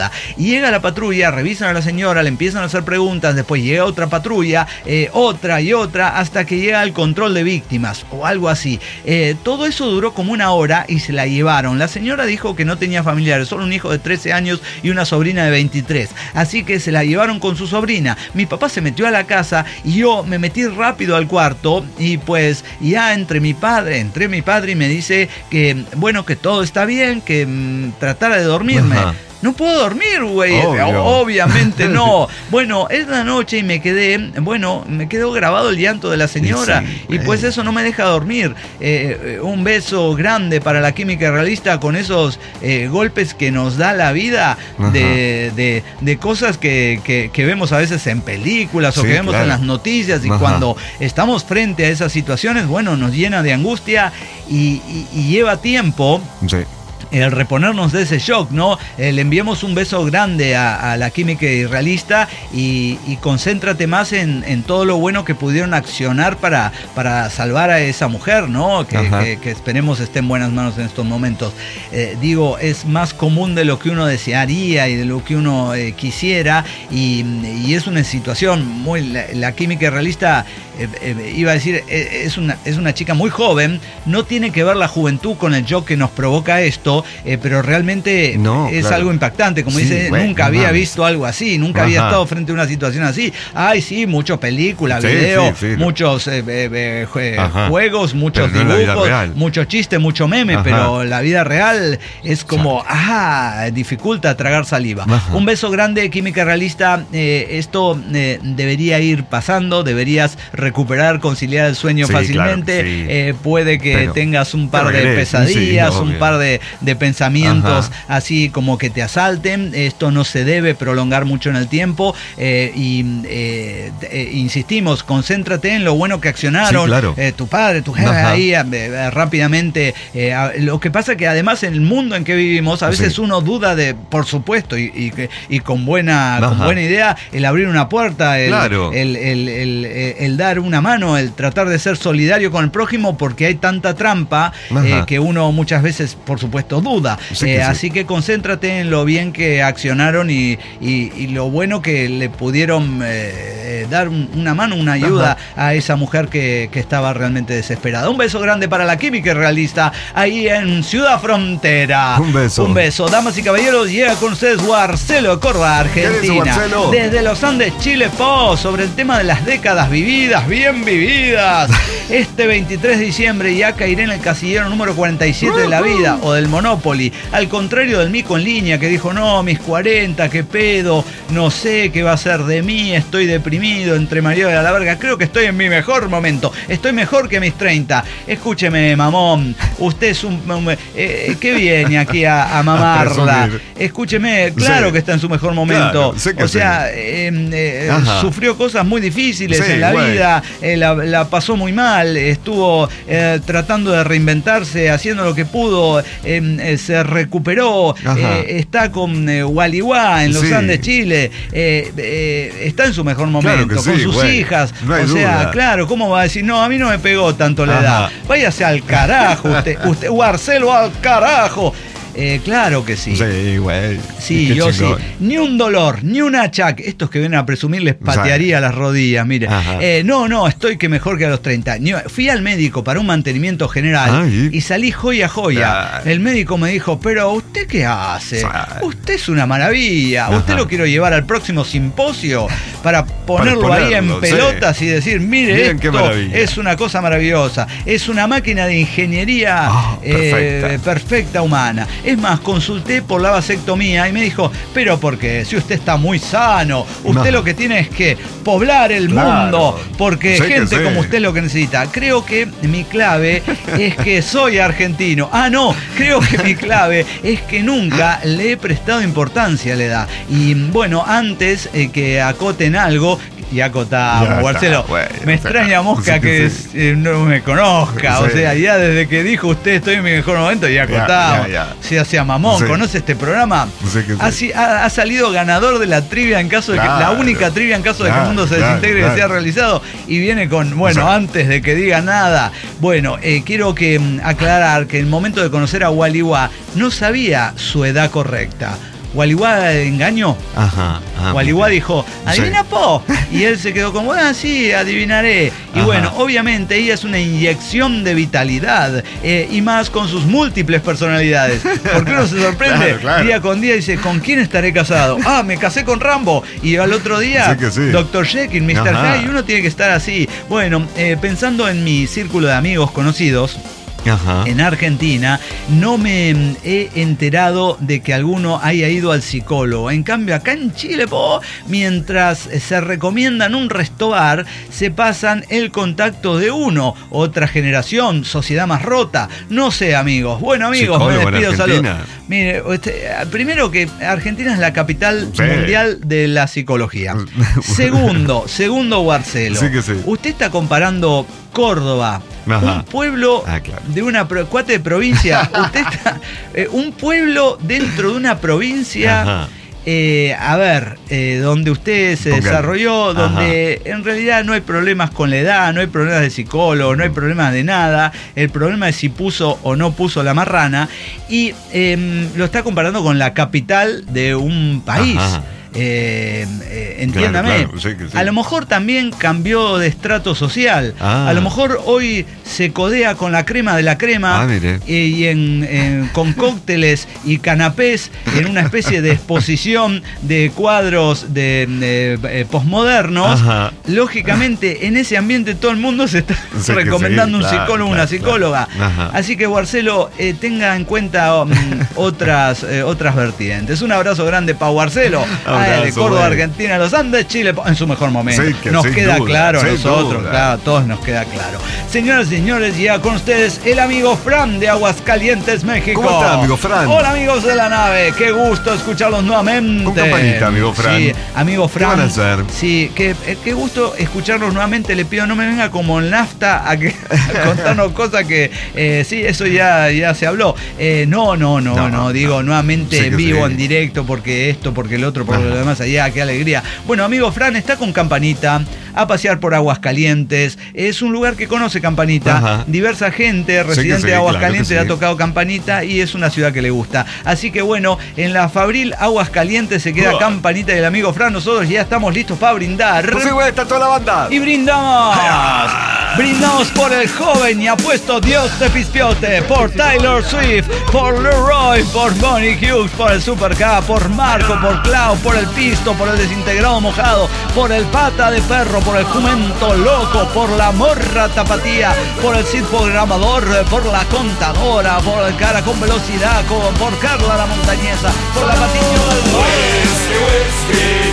llega la patrulla, revisan a la señora, le empiezan a hacer preguntas, después llega otra patrulla, eh, otra y otra, hasta que llega el control de víctimas o algo así. Eh, todo eso duró como una hora y se la llevaron. La señora dijo que no tenía familiares, solo un hijo de trece años y una sobrina de veintitrés. Así que se la llevaron con su sobrina. Mi papá se metió a la casa y yo me metí rápido al cuarto y pues ya entre mi padre, entré mi padre y me dice que bueno, que todo está bien, que mmm, tratara de dormirme. Ajá. No puedo dormir, güey. Obvio. Obviamente no. Bueno, es la noche y me quedé, bueno, me quedó grabado el llanto de la señora. Sí, y pues eso no me deja dormir. Eh, un beso grande para la química realista con esos eh, golpes que nos da la vida de, de, de cosas que, que, que vemos a veces en películas o sí, que vemos claro. en las noticias. Y Ajá. cuando estamos frente a esas situaciones, bueno, nos llena de angustia y, y, y lleva tiempo. Sí. El reponernos de ese shock, ¿no? Eh, le enviamos un beso grande a, a la química irrealista y, y concéntrate más en, en todo lo bueno que pudieron accionar para, para salvar a esa mujer, ¿no? Que, que, que esperemos esté en buenas manos en estos momentos. Eh, digo, es más común de lo que uno desearía y de lo que uno eh, quisiera y, y es una situación muy... La, la química irrealista, eh, eh, iba a decir, eh, es, una, es una chica muy joven, no tiene que ver la juventud con el shock que nos provoca esto, Eh, pero realmente no, es claro. algo impactante, como sí, dice, bueno, nunca había mames. visto algo así, nunca Ajá. había estado frente a una situación así. Ay, sí, muchas películas, sí, video, sí, sí, muchos eh, eh, eh, juegos, muchos pero dibujos, no muchos chistes, mucho meme, Ajá. pero la vida real es como, ah, dificulta tragar saliva. Ajá. Un beso grande, química realista. Eh, esto eh, debería ir pasando, deberías recuperar, conciliar el sueño sí, fácilmente. Claro, sí. eh, puede que pero, tengas un par de pesadillas, sí, un par de, de pensamientos Ajá. así como que te asalten. Esto no se debe prolongar mucho en el tiempo eh, y eh, eh, insistimos, concéntrate en lo bueno que accionaron sí, claro. eh, tu padre, tu jefe ahí eh, rápidamente. Eh, lo que pasa que además en el mundo en que vivimos a veces sí. uno duda de, por supuesto, y, y, y con buena con buena idea, el abrir una puerta, el, claro. el, el, el, el, el dar una mano, el tratar de ser solidario con el prójimo, porque hay tanta trampa eh, que uno muchas veces, por supuesto, duda. Sí que eh, sí. Así que concéntrate en lo bien que accionaron y, y, y lo bueno que le pudieron eh, dar una mano, una ayuda Ajá. a esa mujer que, que estaba realmente desesperada. Un beso grande para la química realista ahí en Ciudad Frontera. Un beso. Un beso. Damas y caballeros, llega con ustedes Marcelo de Córdoba, Argentina. Eso, desde los Andes, Chile, Po, sobre el tema de las décadas vividas, bien vividas. Este veintitrés de diciembre ya caeré en el casillero número cuarenta y siete de la vida o del Monopoly. Al contrario del mico en línea que dijo, no, mis cuarenta, qué pedo, no sé qué va a ser de mí, estoy deprimido, entre María de la verga, creo que estoy en mi mejor momento, estoy mejor que mis treinta. Escúcheme, mamón, usted es un... Eh, ¿qué viene aquí a, a mamarla? Escúcheme, claro sí. que está en su mejor momento. Claro, sé que o sea, sí. eh, eh, sufrió cosas muy difíciles sí, en la güey. vida, eh, la, la pasó muy mal, estuvo eh, tratando de reinventarse, haciendo lo que pudo, eh, eh, se recuperó, eh, está con eh, Waliwa en los sí. Andes, Chile, eh, eh, está en su mejor momento, claro con sí, sus güey. hijas, no o sea, duda. claro, ¿cómo va a decir? No, a mí no me pegó tanto la Ajá. edad, váyase al carajo usted, usted, Marcelo, al carajo. Eh, claro que sí. Sí, güey. Sí, Qué yo chingón. sí. Ni un dolor, ni un achaque. Estos que vienen a presumir les patearía o sea, las rodillas, mire. Eh, no, no, estoy que mejor que a los treinta. Fui al médico para un mantenimiento general Ay. y salí joya joya. Ay. El médico me dijo, pero ¿usted qué hace? Ay. Usted es una maravilla. Ajá. Usted lo quiero llevar al próximo simposio para ponerlo, para ponerlo ahí en pelotas sí. y decir, mire, Miren esto es una cosa maravillosa. Es una máquina de ingeniería oh, perfecta. Eh, perfecta humana. Es más, consulté por la vasectomía y me dijo, pero ¿por qué? Si usted está muy sano, usted no. lo que tiene es que poblar el claro. mundo, porque sé gente como usted es lo que necesita. Creo que mi clave es que soy argentino. Ah, no, creo que mi clave es que nunca le he prestado importancia a la edad. Y bueno, antes eh, que acoten algo, y acotamos, Marcelo. Bueno, me extraña Mosca sí, que sí. Eh, no me conozca. Sí. O sea, ya desde que dijo usted estoy en mi mejor momento, ya acotamos. Ya, ya, ya. Se hacía mamón. Sí. ¿Conoce este programa? Sí, ha, sí. Ha, ha salido ganador de la trivia en caso de que, claro. la única trivia en caso de claro, que el mundo se claro, desintegre claro. que sea realizado. Y viene con, bueno, o sea, antes de que diga nada. Bueno, eh, quiero que aclarar que en el momento de conocer a Waliwa no sabía su edad correcta. Gualiguá engañó. Ajá. Ah, Gualiguá dijo, adivina sí. po. Y él se quedó como, ah, sí, adivinaré. Y Ajá. bueno, obviamente ella es una inyección de vitalidad. Eh, y más con sus múltiples personalidades. Porque uno se sorprende Claro, claro. día con día y dice, ¿con quién estaré casado? Ah, me casé con Rambo. Y al otro día, Sí que sí. doctor Jekyll, mister Ajá. Hyde. Y uno tiene que estar así. Bueno, eh, pensando en mi círculo de amigos conocidos, Ajá. en Argentina, no me he enterado de que alguno haya ido al psicólogo. En cambio, acá en Chile, po, mientras se recomiendan un restobar, se pasan el contacto de uno. Otra generación, sociedad más rota. No sé, amigos. Bueno, amigos, me Psicólogo en despido. Saludos. Argentina. Mire, este, primero que Argentina es la capital Sí. mundial de la psicología. Segundo, segundo Guarcelo. Sí que sí. Usted está comparando Córdoba, Ajá. un pueblo Ah, claro. de una pro, cuate de provincia. Usted está, eh, un pueblo dentro de una provincia. Ajá. Eh, a ver, eh, donde usted se Póngale. desarrolló, donde en realidad no hay problemas con la edad, no hay problemas de psicólogo, no hay problemas de nada. El problema es si puso o no puso la marrana. Y eh, lo está comparando con la capital de un país. Ajá. Eh, eh, entiéndame, Claro, claro, sí que sí. a lo mejor también cambió de estrato social. Ah. A lo mejor hoy se codea con la crema de la crema Ah, mire. eh, y en, en- con cócteles y canapés en una especie de exposición de cuadros de, de, eh, posmodernos. Ajá. Lógicamente, en ese ambiente todo el mundo se está Sí que recomendando sí, un claro, psicólogo, claro, una psicóloga. claro. Ajá. Así que, Guarcelo, eh, tenga en cuenta um, otras, eh, otras vertientes. Un abrazo grande para Guarcelo. Abrazo, de Córdoba, güey. Argentina, los Andes, Chile, en su mejor momento. Sí, que nos sin queda duda, claro a sin nosotros, duda. claro, a todos nos queda claro. Señoras y señores, ya con ustedes el amigo Fran de Aguascalientes, México. ¿Cómo está, amigo Fran? Hola, amigos de la nave, qué gusto escucharlos nuevamente. Con campanita, amigo Fran. Sí, amigo Fran. ¿Qué van a hacer? Sí, qué, eh, qué gusto escucharlos nuevamente. Le pido no me venga como en nafta a, que, a contarnos cosas que, eh, sí, eso ya, ya se habló. Eh, no, no, no, no, No, no, digo no. nuevamente Sí en que vivo, sí. en directo, porque esto, porque el otro, porque Ajá. lo demás allá, qué alegría. Bueno, amigo Fran está con Campanita a pasear por Aguascalientes. Es un lugar que conoce Campanita. Ajá. Diversa gente residente sí, de Aguascalientes claro le que sí. ha tocado Campanita y es una ciudad que le gusta. Así que bueno, en la Fabril Aguascalientes se queda Uah. Campanita y el amigo Fran. Nosotros ya estamos listos para brindar. Pues sí, güey, está toda la banda. Y brindamos. Brindamos por el joven y apuesto Dios te pispiote, por Taylor Swift, por Leroy, por Bonnie Hughes, por el Super K, por Marco, por Clau, por el Pisto, por el desintegrado mojado, por el Pata de Perro, por el Jumento Loco, por la Morra Tapatía, por el Cid Programador, por la Contadora, por el Cara con Velocidad, con- por Carla la Montañesa, por la Patiño del Mar.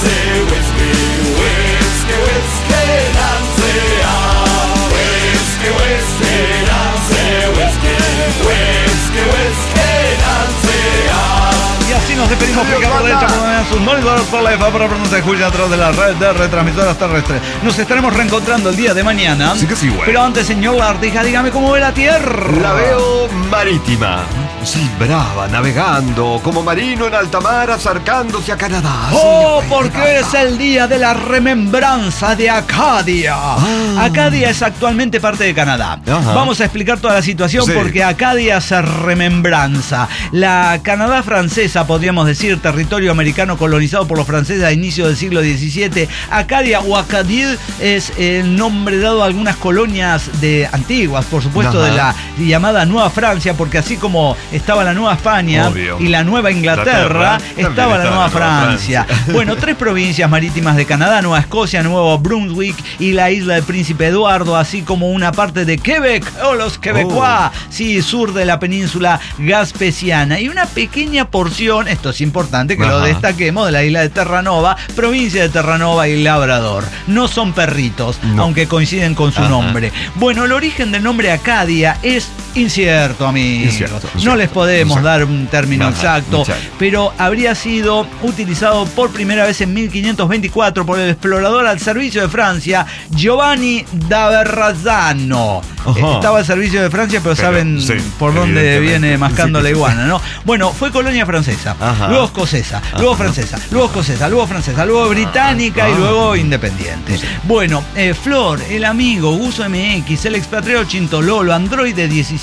Y así nos despedimos picando derecha por sus monitores por la F A para pronunciar Julia a través de la red de retransmisoras terrestres. Nos estaremos reencontrando el día de mañana. Sí que sí, güey. Pero antes, señor Lartija, dígame cómo ve la Tierra. La veo marítima. Sí, brava, navegando, como marino en alta mar, acercándose a Canadá. Oh, Sí, porque hoy es el día de la remembranza de Acadia. Acadia es actualmente parte de Canadá. Ajá. Vamos a explicar toda la situación Sí. porque Acadia se remembranza. La Canadá francesa, podríamos decir, territorio americano colonizado por los franceses a inicios del siglo diecisiete. Acadia o Acadie es el nombre dado a algunas colonias de antiguas, por supuesto, Ajá. de la llamada Nueva Francia, porque así como estaba la Nueva España Obvio. y la Nueva Inglaterra, Inglaterra, también estaba la estaba Nueva la Nueva Francia. Francia. Bueno, tres provincias marítimas de Canadá: Nueva Escocia, Nuevo Brunswick y la isla del Príncipe Eduardo, así como una parte de Quebec, o los quebecois, sí, sur de la península gaspesiana, y una pequeña porción, esto es importante que lo Ajá. destaquemos, de la isla de Terranova, provincia de Terranova y Labrador. No son perritos, No. aunque coinciden con su Ajá. nombre. Bueno, el origen del nombre Acadia es incierto, amigos. Incierto, No incierto, les podemos incierto. dar un término Ajá, exacto, exacto. pero habría sido utilizado por primera vez en mil quinientos veinticuatro por el explorador al servicio de Francia, Giovanni da Verrazzano. Ajá. Eh, Estaba al servicio de Francia, pero, Pero, saben sí, por dónde evidentemente. viene mascando Sí, la sí, sí. iguana, ¿no? Bueno, fue colonia francesa, Ajá. luego escocesa, luego francesa, luego escocesa, luego francesa, luego británica y Ah. luego independiente. Bueno, eh, Flor, el amigo, Guso M X, el expatriado Chintololo, Android de diecisiete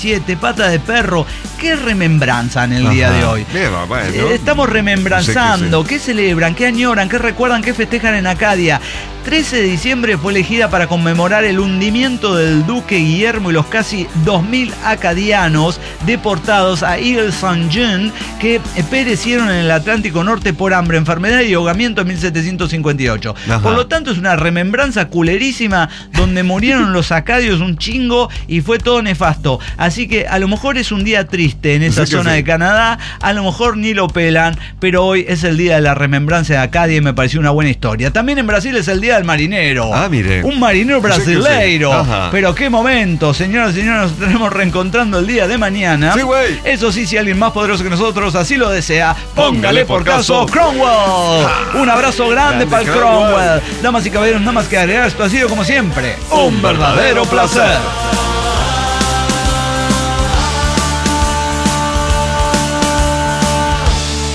diecisiete, Pata de Perro. ¿Qué remembranzan el Ajá. día de hoy? Bien, bueno. eh, estamos remembranzando, no sé qué, ¿qué celebran? ¿Qué añoran? ¿Qué recuerdan? ¿Qué festejan en Acadia? trece de diciembre fue elegida para conmemorar el hundimiento del duque Guillermo y los casi dos mil acadianos deportados a Ile Saint-Jean que perecieron en el Atlántico Norte por hambre, enfermedad y ahogamiento en mil setecientos cincuenta y ocho. Ajá. Por lo tanto, es una remembranza culerísima donde murieron los acadios un chingo y fue todo nefasto. Así que a lo mejor es un día triste en esa sí zona sí. de Canadá, a lo mejor ni lo pelan, pero hoy es el día de la remembranza de Acadia y me pareció una buena historia. También en Brasil es el día del marinero. Ah, mire. Un marinero brasileiro. Sí sí. Pero qué momento, señoras y señores, nos estaremos reencontrando el día de mañana. Sí, güey. Eso sí, si alguien más poderoso que nosotros así lo desea, póngale por caso Cromwell. Ah, un abrazo grande, grande para el Cromwell. Cromwell. Damas y caballeros, nada más que agregar, esto ha sido como siempre un, un verdadero placer. placer.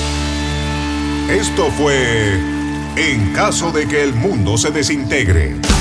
Esto fue En caso de que el mundo se desintegre.